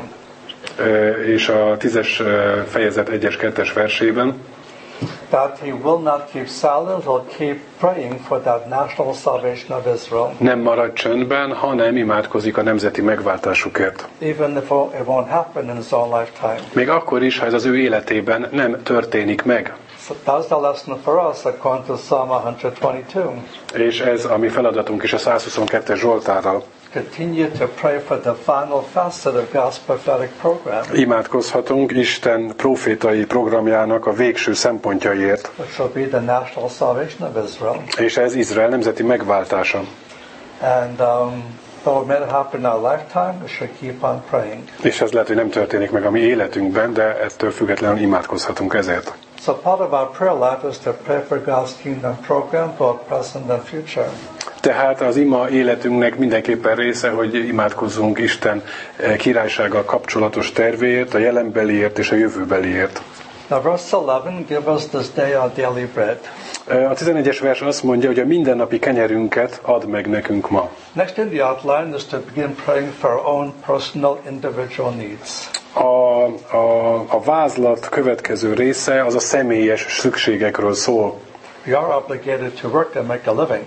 [SPEAKER 2] És a tízes fejezet egyes kettes versében.
[SPEAKER 1] That he will not keep silent, he'll keep praying for that national salvation of Israel.
[SPEAKER 2] Nem marad csöndben, hanem imádkozik a nemzeti megváltásukért.
[SPEAKER 1] Even if it won't happen in his own lifetime.
[SPEAKER 2] Még akkor is, ha ez az ő életében nem történik meg.
[SPEAKER 1] So that's the lesson for us according to Psalm one twenty-two.
[SPEAKER 2] És ez a mi feladatunk is a százhuszonkettes Zsoltárral.
[SPEAKER 1] Continue to pray for the final facet of God's prophetic program.
[SPEAKER 2] Imádkozhatunk Isten profétai programjának a végső szempontjaiért.
[SPEAKER 1] Which will be the national salvation of Israel.
[SPEAKER 2] És ez Izrael nemzeti megváltása.
[SPEAKER 1] And um, though it may not happen in our lifetime, we should keep on praying.
[SPEAKER 2] És ez lehet, hogy nem történik meg a mi életünkben, de ettől függetlenül imádkozhatunk ezért.
[SPEAKER 1] So part of our prayer life is to pray for God's kingdom program, both present and future.
[SPEAKER 2] Tehát az ima életünknek mindenképpen része, hogy imádkozzunk Isten királysággal kapcsolatos tervéért, a jelenbeliért és a jövőbeliért.
[SPEAKER 1] Now verse eleven, give us this day our daily bread.
[SPEAKER 2] A tizenegyes vers azt mondja, hogy a mindennapi kenyerünket add meg nekünk ma.
[SPEAKER 1] Next in the outline is to begin praying for our own personal individual needs.
[SPEAKER 2] A, a, a vázlat következő része az a személyes szükségekről szól.
[SPEAKER 1] We are obligated to work and make a living.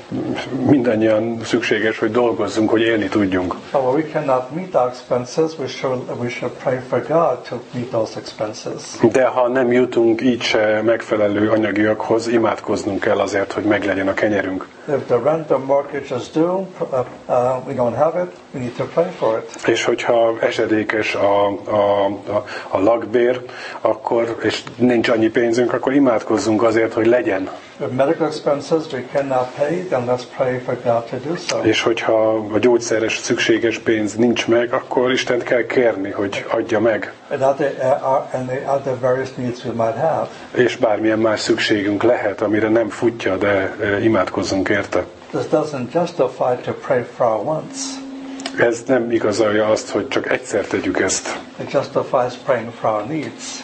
[SPEAKER 2] Mindannyian szükséges, hogy dolgozzunk, hogy élni tudjunk.
[SPEAKER 1] But when we cannot meet our expenses, we should, we should pray for God to meet those expenses.
[SPEAKER 2] De ha nem jutunk így se megfelelő anyagiakhoz, imádkoznunk kell azért, hogy meglegyen a kenyerünk.
[SPEAKER 1] If the rent or mortgage is due, uh, uh, we don't have it, we need to pray for it.
[SPEAKER 2] És hogyha esedékes a, a, a, a lakbér, akkor, és nincs annyi pénzünk, akkor imádkozzunk azért, hogy legyen.
[SPEAKER 1] If medical expenses we cannot pay, then let's pray for God to do so.
[SPEAKER 2] És hogyha a gyógyszeres szükséges pénz nincs meg, akkor Istent kell kérni, hogy adja meg.
[SPEAKER 1] And other, uh, and the other various needs we might have.
[SPEAKER 2] És bármilyen más szükségünk lehet, amire nem futja, de uh, imádkozzunk érte.
[SPEAKER 1] This doesn't justify to pray for our wants.
[SPEAKER 2] Ez nem igazolja azt, hogy csak egyszer tegyük ezt.
[SPEAKER 1] It justifies praying for our needs.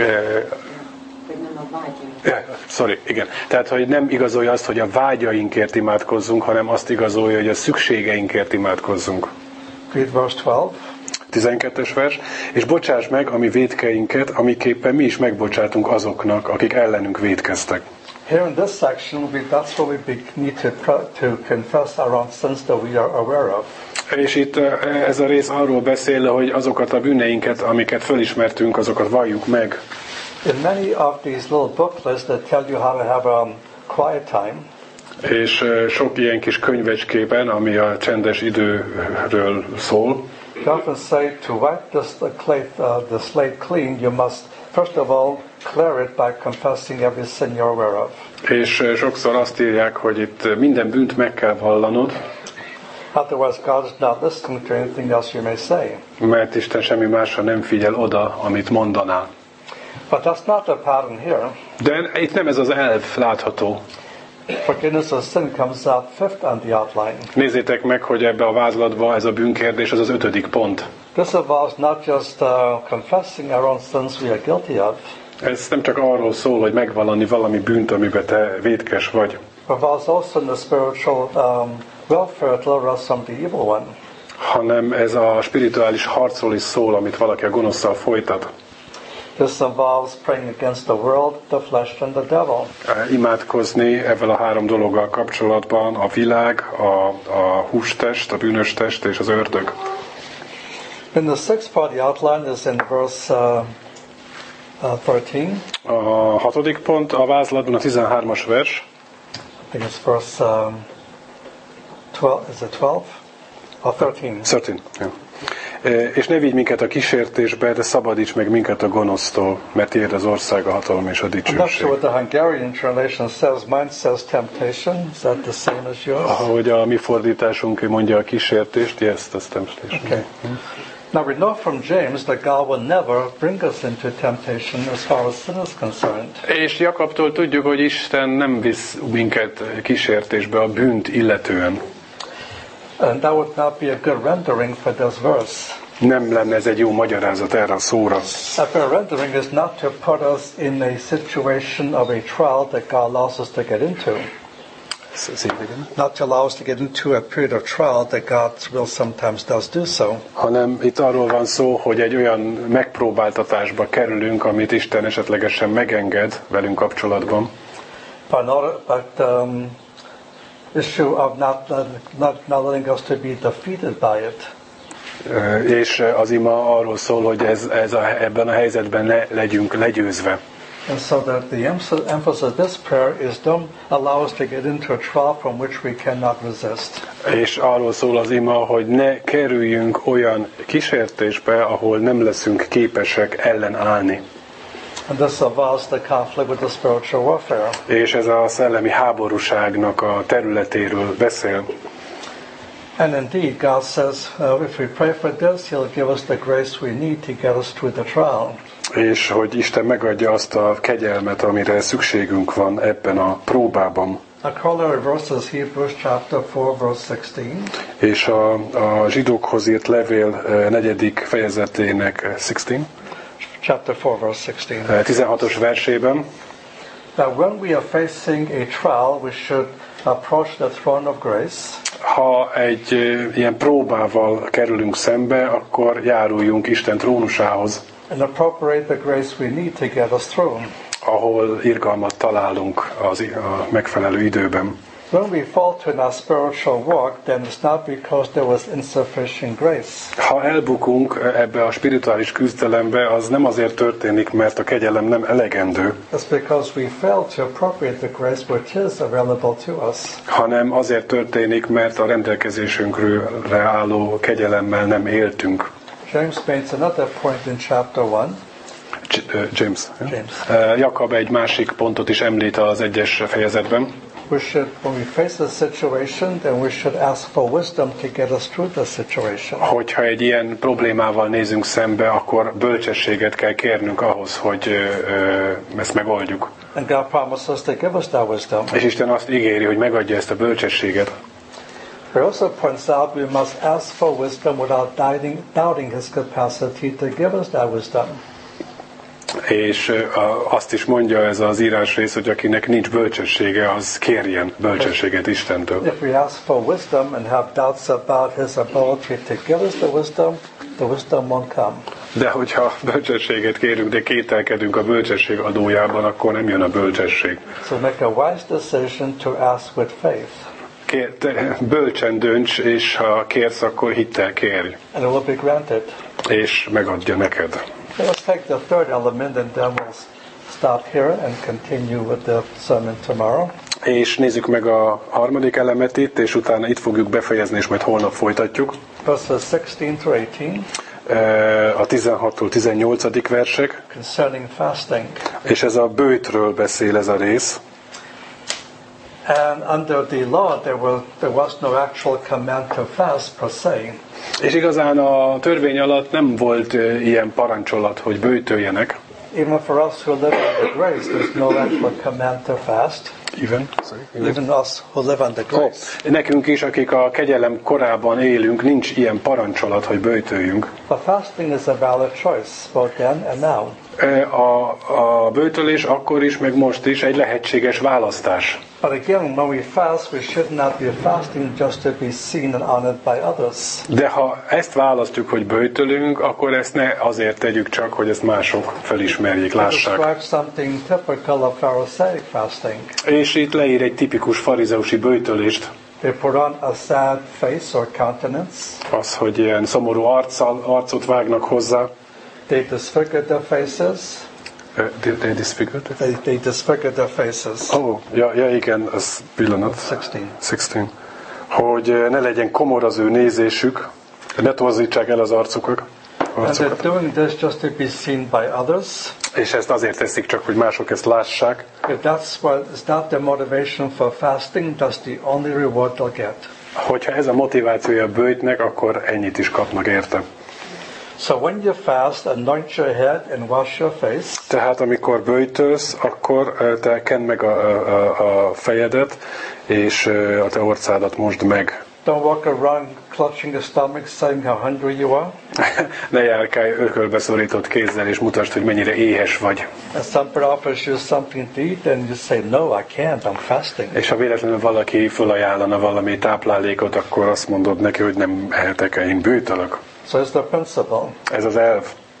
[SPEAKER 2] Yeah, sorry, igen. Tehát, hogy nem igazolja azt, hogy a vágyainkért imádkozzunk, hanem azt igazolja, hogy a szükségeinkért imádkozzunk.
[SPEAKER 1] Read verse twelve.
[SPEAKER 2] tizenkettes vers. És bocsáss meg a mi vétkeinket, amiképpen mi is megbocsátunk azoknak, akik ellenünk vétkeztek.
[SPEAKER 1] Here in this section, we, that's where we need to, to confess our own sins that we are aware of.
[SPEAKER 2] És itt ez a rész arról beszél, hogy azokat a bűneinket, amiket fölismertünk, azokat valljuk meg.
[SPEAKER 1] In many of these little booklets that tell you how to have a quiet time,
[SPEAKER 2] és sok ilyen kis könyvecskében, ami a csendes időről szól,
[SPEAKER 1] they often say to wipe this, the, clay, uh, the slate clean, you must first of all clear it by confessing every sin you're aware of.
[SPEAKER 2] És sokszor azt írják, hogy itt minden bűnt meg kell vallanod,
[SPEAKER 1] otherwise God is not listening to anything else you may say.
[SPEAKER 2] Mert Isten semmi másra nem figyel oda, amit mondanál.
[SPEAKER 1] But that's not the pattern here.
[SPEAKER 2] De itt nem ez az elv látható.
[SPEAKER 1] Forgiveness of sin comes out fifth on the outline.
[SPEAKER 2] Nézzétek meg, hogy ebbe a vázlatba ez a bűnkérdés, az az ötödik pont.
[SPEAKER 1] This involves not just uh, confessing our own sins we are guilty of.
[SPEAKER 2] Ez nem csak arról szól, hogy megvallani valami bűnt, amiben te vétkes vagy.
[SPEAKER 1] But involves also in the spiritual um, welfare to deliver us from the evil one.
[SPEAKER 2] Hanem ez a spirituális harcról is szól, amit valaki a gonoszszal folytat.
[SPEAKER 1] This involves praying against the world, the flesh and the devil.
[SPEAKER 2] Imádkozni ezzel a három dologgal kapcsolatban, a világ, a, a hústest, a bűnös test és az ördög.
[SPEAKER 1] In the sixth part, the outline is in verse uh, uh, thirteen.
[SPEAKER 2] A hatodik pont a vázlatban a tizenhármas vers.
[SPEAKER 1] I think it's verse um, twelve. Is it twelve? Or thirteen?
[SPEAKER 2] thirteen. Yeah. És ne vigy minket a kísértésbe, de szabadíts meg minket a gonosztól, mert tiéd az ország, a hatalom és a
[SPEAKER 1] I'm not
[SPEAKER 2] dicsőség.
[SPEAKER 1] sure what the Hungarian translation says. Mine says temptation. Is that the same as yours?
[SPEAKER 2] Ahogy a mi fordításunk mondja a kísértést, yes, that's temptation.
[SPEAKER 1] Okay. Now we know from James that God will never bring us into temptation as far as sin is concerned.
[SPEAKER 2] És Jakabtól tudjuk, hogy Isten nem visz minket kísértésbe a bűnt illetően.
[SPEAKER 1] And that would not be a good rendering for this verse.
[SPEAKER 2] Nem lenne ez egy jó magyarázat erre a szóra.
[SPEAKER 1] A fair rendering is not to put us in a situation of a trial that God allows us to get into. Not to allow us to get into a period of trial that God will sometimes does do so.
[SPEAKER 2] Hanem itt arról van szó, hogy egy olyan megpróbáltatásba kerülünk, amit Isten esetlegesen megenged velünk kapcsolatban.
[SPEAKER 1] But, not, but um, issue of not, not, not letting us to be defeated by it.
[SPEAKER 2] És az ima arról szól, hogy ez, ez a, ebben a helyzetben ne legyünk legyőzve.
[SPEAKER 1] And so that the emphasis of this prayer is don't allow us to get into a trial from which we cannot resist.
[SPEAKER 2] És arról szól az ima, hogy ne kerüljünk olyan kísértésbe, ahol nem leszünk képesek ellenállni.
[SPEAKER 1] And this involves the conflict with the spiritual warfare.
[SPEAKER 2] És ez a szellemi háborúságnak a területéről beszél.
[SPEAKER 1] And indeed, God says, uh, if we pray for this, He'll give us the grace we need to get us through the trial.
[SPEAKER 2] És hogy Isten megadja azt a kegyelmet, amire szükségünk van ebben a próbában.
[SPEAKER 1] A corollary verse is Hebrews chapter four, verse sixteen.
[SPEAKER 2] És a, a zsidókhoz írt levél negyedik fejezetének sixteen.
[SPEAKER 1] Chapter four, verse sixteen.
[SPEAKER 2] tizenhatos versében.
[SPEAKER 1] That when we are facing a trial, we should approach the throne of grace.
[SPEAKER 2] Ha egy ilyen próbával kerülünk szembe, akkor járuljunk Isten trónusához.
[SPEAKER 1] And appropriate the grace we need to get us through.
[SPEAKER 2] Ahol irgalmat találunk az, a megfelelő időben.
[SPEAKER 1] When we falter in our spiritual walk, then it's not because there was insufficient grace.
[SPEAKER 2] Ha elbukunk ebbe a spirituális küzdelembe, az nem azért történik, mert a kegyelem nem elegendő.
[SPEAKER 1] It's because we fail to appropriate the grace which is available to us.
[SPEAKER 2] Hanem azért történik, mert a rendelkezésünkre álló kegyelemmel nem éltünk.
[SPEAKER 1] James makes another point in chapter one.
[SPEAKER 2] James.
[SPEAKER 1] James.
[SPEAKER 2] Jakab egy másik pontot is említ az egyes fejezetben.
[SPEAKER 1] We should, when we face a situation, then we should ask for wisdom to get us through the situation.
[SPEAKER 2] Hogyha egy ilyen problémával nézünk szembe, akkor bölcsességet kell kérnünk ahhoz, hogy ö, ezt megoldjuk.
[SPEAKER 1] And God promises to give us that wisdom.
[SPEAKER 2] És Isten azt ígéri, hogy megadja ezt a bölcsességet.
[SPEAKER 1] He also points out we must ask for wisdom without doubting, doubting his capacity to give us that wisdom.
[SPEAKER 2] És uh, azt is mondja ez az írásrész, hogy akinek nincs bölcsessége, az kérjen bölcsességet Istentől.
[SPEAKER 1] If we ask for wisdom and have doubts about his ability to give us the wisdom, the wisdom won't come.
[SPEAKER 2] De hogyha bölcsességet kérünk, de kételkedünk a bölcsesség adójában, akkor nem jön a bölcsesség.
[SPEAKER 1] So make a wise decision to ask with faith.
[SPEAKER 2] Kér, te, bölcsen dönts, és ha kérsz, akkor hittel kérj.
[SPEAKER 1] And it will be granted.
[SPEAKER 2] És megadja neked.
[SPEAKER 1] Let's take the third element and then we'll stop here and continue with the sermon tomorrow.
[SPEAKER 2] És nézzük meg a harmadik elemet itt, és utána itt fogjuk befejezni, és majd holnap folytatjuk.
[SPEAKER 1] Verses sixteen through eighteen.
[SPEAKER 2] A tizenhattól tizennyolcadik versek.
[SPEAKER 1] Concerning fasting.
[SPEAKER 2] És ez a böjtről beszél ez a rész.
[SPEAKER 1] And under the law there was, there was no actual command to fast per se.
[SPEAKER 2] És igazán a törvény alatt nem volt uh, ilyen parancsolat, hogy böjtöljenek.
[SPEAKER 1] Even for us who live under grace, there's no actual command to fast.
[SPEAKER 2] Even, sorry, even.
[SPEAKER 1] Even us who live under grace.
[SPEAKER 2] Oh, nekünk is, akik a kegyelem korában élünk, nincs ilyen parancsolat, hogy böjtöljünk.
[SPEAKER 1] But fasting is a valid choice, both then and now.
[SPEAKER 2] A, a böjtölés akkor is, meg most is egy lehetséges választás.
[SPEAKER 1] But again, when we fast, we should not be fasting just to be seen and honored by others.
[SPEAKER 2] De ha ezt választjuk, hogy böjtölünk, akkor ezt ne azért tegyük csak, hogy ezt mások felismerjék, lássák.
[SPEAKER 1] Describe something typical of Pharisaic fasting.
[SPEAKER 2] És itt leír egy tipikus farizeusi böjtölést.
[SPEAKER 1] They put on a sad face or countenance.
[SPEAKER 2] Az, hogy ilyen szomorú arccal, arcot vágnak hozzá.
[SPEAKER 1] They disfigure their faces.
[SPEAKER 2] Uh, they, they disfigured?
[SPEAKER 1] They, they disfigure their faces.
[SPEAKER 2] Oh, ja, ja igen, az pillanat.
[SPEAKER 1] sixteen.
[SPEAKER 2] sixteen. Hogy ne legyen komor az ő nézésük, ne torzítsák el az arcukat.
[SPEAKER 1] And they're doing this just to be seen by others.
[SPEAKER 2] És ezt azért teszik csak, hogy mások ezt lássák.
[SPEAKER 1] If that's what is not the motivation for fasting, that's the only reward they'll get.
[SPEAKER 2] Hogyha ez a motivációja a böjtnek, akkor ennyit is kapnak érte.
[SPEAKER 1] So when you fast, anoint your head and wash your face.
[SPEAKER 2] Tehát amikor böjtölsz, akkor te kend meg a, a, a fejedet, és a te orcádat mosd meg.
[SPEAKER 1] Don't walk around clutching your stomach, saying how hungry you are.
[SPEAKER 2] Ne járkálj ökölbe szorított kézzel, és mutasd, hogy mennyire éhes vagy.
[SPEAKER 1] And somebody offers you something to eat, and you say, no, I can't, I'm fasting.
[SPEAKER 2] És ha véletlenül valaki felajánlana valami táplálékot, akkor azt mondod neki, hogy nem ehetek, én böjtölök.
[SPEAKER 1] So it's the principle.
[SPEAKER 2] Ez az elv.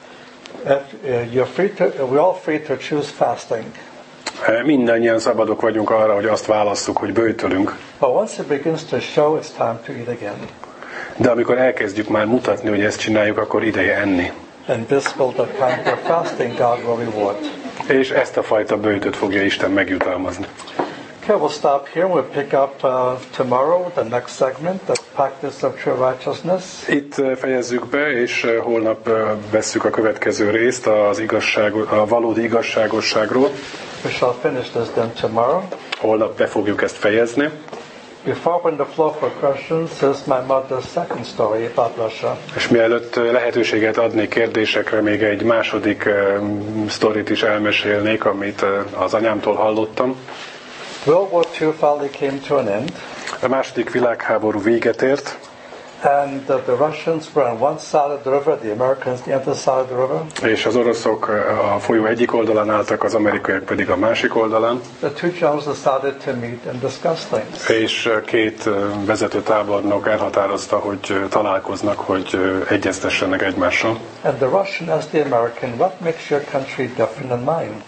[SPEAKER 1] If, uh, you're free to, we're all free to choose fasting.
[SPEAKER 2] Mindannyian szabadok vagyunk arra, hogy azt válasszuk, hogy böjtölünk.
[SPEAKER 1] But once it begins to show, it's time to eat again.
[SPEAKER 2] De amikor elkezdjük már mutatni, hogy ezt csináljuk, akkor ideje enni.
[SPEAKER 1] And this will the kind of fasting God will reward.
[SPEAKER 2] És ezt a fajta böjtöt fogja Isten megjutalmazni.
[SPEAKER 1] Okay, we'll stop here. We'll pick up uh, tomorrow the next segment, the practice of true righteousness.
[SPEAKER 2] Itt fejezzük be, és holnap vesszük a következő részt az igazság, a valódi igazságosságról.
[SPEAKER 1] We shall finish this then tomorrow.
[SPEAKER 2] Holnap be fogjuk ezt fejezni.
[SPEAKER 1] Before when the floor for questions, here's my mother's second story about Russia.
[SPEAKER 2] És mielőtt lehetőséget adnék kérdésekre, még egy második um, sztorit is elmesélnék, amit uh, az anyámtól hallottam.
[SPEAKER 1] World War Two finally came to an end.
[SPEAKER 2] A második világháború véget ért.
[SPEAKER 1] And uh, the Russians were on one side of the river, the Americans the other side of the river.
[SPEAKER 2] És az oroszok a folyó egyik oldalán álltak, az amerikaiak pedig a másik oldalán.
[SPEAKER 1] The two generals decided to meet and discuss things.
[SPEAKER 2] És két vezető tábornok elhatározta, hogy találkoznak, hogy egyeztessenek egymással.
[SPEAKER 1] And the Russian asked the American, what makes your country different than mine?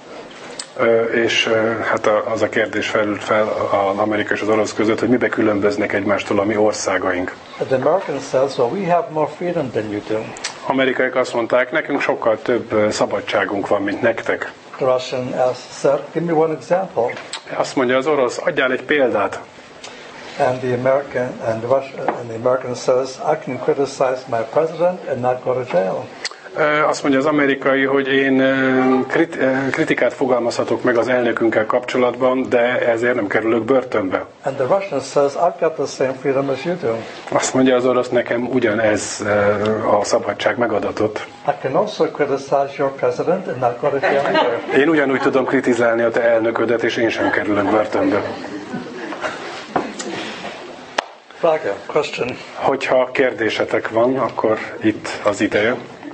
[SPEAKER 2] És hát az a kérdés felült fel az amerikai és az orosz között, hogy mibe különböznek egymástól a mi országaink.
[SPEAKER 1] The American says, well, we have more freedom than you do.
[SPEAKER 2] Amerikaiak azt mondták, nekünk sokkal több szabadságunk van, mint nektek.
[SPEAKER 1] The Russian asked, said, give me one example.
[SPEAKER 2] Azt mondja az orosz, adjál egy példát.
[SPEAKER 1] And the American and the Russian and the American says, I can criticize my president and not go to jail.
[SPEAKER 2] Azt mondja az amerikai, hogy én kritikát fogalmazhatok meg az elnökünkkel kapcsolatban, de ezért nem kerülök börtönbe.
[SPEAKER 1] And the Russian says, I've got the same freedom as you do.
[SPEAKER 2] Azt mondja az orosz, nekem ugyanez a szabadság megadatott.
[SPEAKER 1] I can also criticize your president and not go to jail either.
[SPEAKER 2] Én ugyanúgy tudom kritizálni a te elnöködet, és én sem kerülök börtönbe.
[SPEAKER 1] Frage, question.
[SPEAKER 2] Hogyha kérdésetek van, akkor itt az ideje.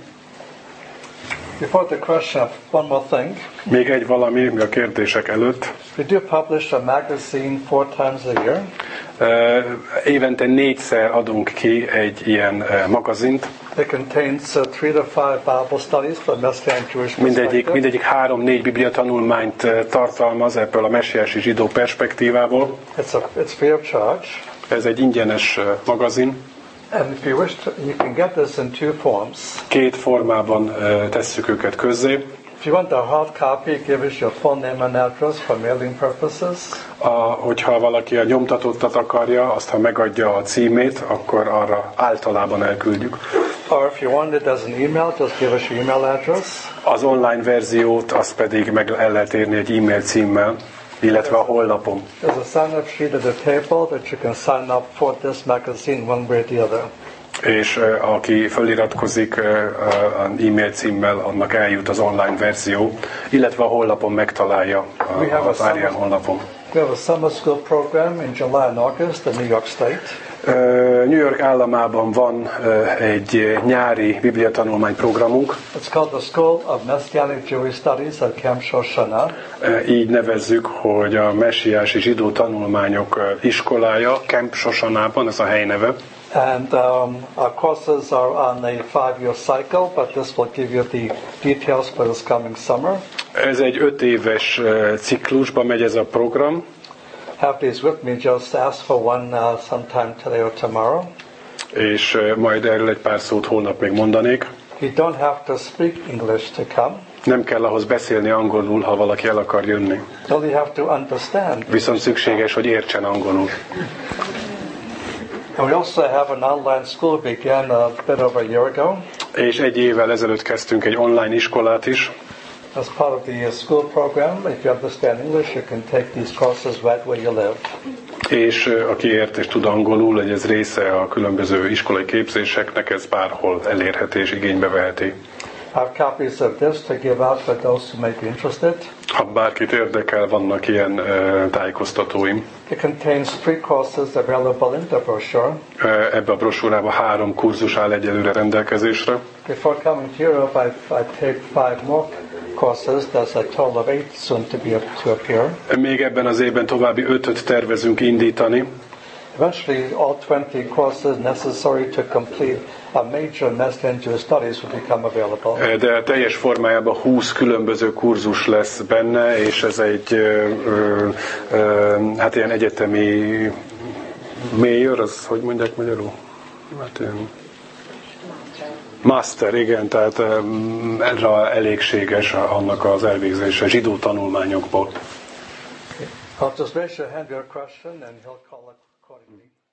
[SPEAKER 1] Before the question, one more thing.
[SPEAKER 2] Még egy valami a kérdések előtt.
[SPEAKER 1] We do publish a magazine four times a year.
[SPEAKER 2] Uh, évente négyszer adunk ki egy ilyen uh, magazint.
[SPEAKER 1] It contains uh, three to five Bible studies from Messianic Jewish
[SPEAKER 2] Mindegyik,
[SPEAKER 1] perspective.
[SPEAKER 2] mindegyik három-négy biblia tanulmányt uh, tartalmaz ebből a messiási zsidó perspektívából.
[SPEAKER 1] It's, a, it's free of charge.
[SPEAKER 2] Ez egy ingyenes uh, magazin.
[SPEAKER 1] And if you wish to, you can get this in two forms.
[SPEAKER 2] Két formában uh, tesszük őket közzé.
[SPEAKER 1] If you want a hard copy, give us your full name and address for mailing purposes.
[SPEAKER 2] A, hogyha valaki a nyomtatottat akarja, azt ha megadja a címét, akkor arra általában elküldjük.
[SPEAKER 1] Or if you want it as an email, just give us your email address.
[SPEAKER 2] Az online verziót, azt pedig meg el lehet érni egy e-mail címmel, illetve a honlapon.
[SPEAKER 1] There's a sign-up sheet at the table that you can sign up for this magazine one way or the other.
[SPEAKER 2] És uh, aki feliratkozik uh, uh, e-mail címmel, annak eljut az online verzió, illetve a honlapon megtalálja uh, az Arian honlapon.
[SPEAKER 1] We have a summer school program in July and August in New York State.
[SPEAKER 2] Uh, New York államában van uh, egy nyári bibliatanulmány programunk.
[SPEAKER 1] It's called the School of Messianic Jewish Studies at Camp Shoshana.
[SPEAKER 2] Uh, így nevezzük, hogy a messiási zsidó tanulmányok uh, iskolája, Camp Shoshanában, ez a helyneve.
[SPEAKER 1] And um, our courses are on a five-year cycle, but this will give you the details for this coming summer.
[SPEAKER 2] Ez egy öt éves uh, ciklusba megy ez a program.
[SPEAKER 1] Have these with me, just ask for one uh, sometime today or tomorrow.
[SPEAKER 2] És uh, majd erről egy pár szót holnap még mondanék.
[SPEAKER 1] You don't have to speak English to come.
[SPEAKER 2] Nem kell ahhoz beszélni angolul, ha valaki el akar jönni.
[SPEAKER 1] Only have to understand.
[SPEAKER 2] Viszont szükséges, hogy értsen angolul.
[SPEAKER 1] And we also have an online school began a bit over a year ago.
[SPEAKER 2] És egy évvel ezelőtt kezdtünk egy online iskolát is.
[SPEAKER 1] As part of the school program, if you understand English, you can take these courses right where you live.
[SPEAKER 2] És uh, aki ért és tud angolul, hogy ez része a különböző iskolai képzéseknek, ez bárhol elérhető és igénybe veheti.
[SPEAKER 1] I have copies of this to give out for those who may be interested.
[SPEAKER 2] Ha bárkit érdekel, vannak ilyen uh, tájékoztatóim.
[SPEAKER 1] It contains three courses available in the brochure.
[SPEAKER 2] Uh, ebbe a brosúrába három kurzus áll egyelőre rendelkezésre.
[SPEAKER 1] Before coming to Europe, I, I take five more courses. There's a total of eight soon to be to appear.
[SPEAKER 2] Még ebben az évben további ötöt tervezünk indítani.
[SPEAKER 1] Eventually, all twenty courses necessary to complete a major Messianic Jewish studies will become available.
[SPEAKER 2] De teljes formájában húsz különböző kurzus lesz benne, és ez egy ö, ö, ö, hát ilyen egyetemi major, az hogy mondják magyarul? Hát ilyen master, igen, tehát erre elégséges annak az elvégzése zsidó tanulmányokból.
[SPEAKER 1] I'll just raise your hand, your question, and he'll call it accordingly.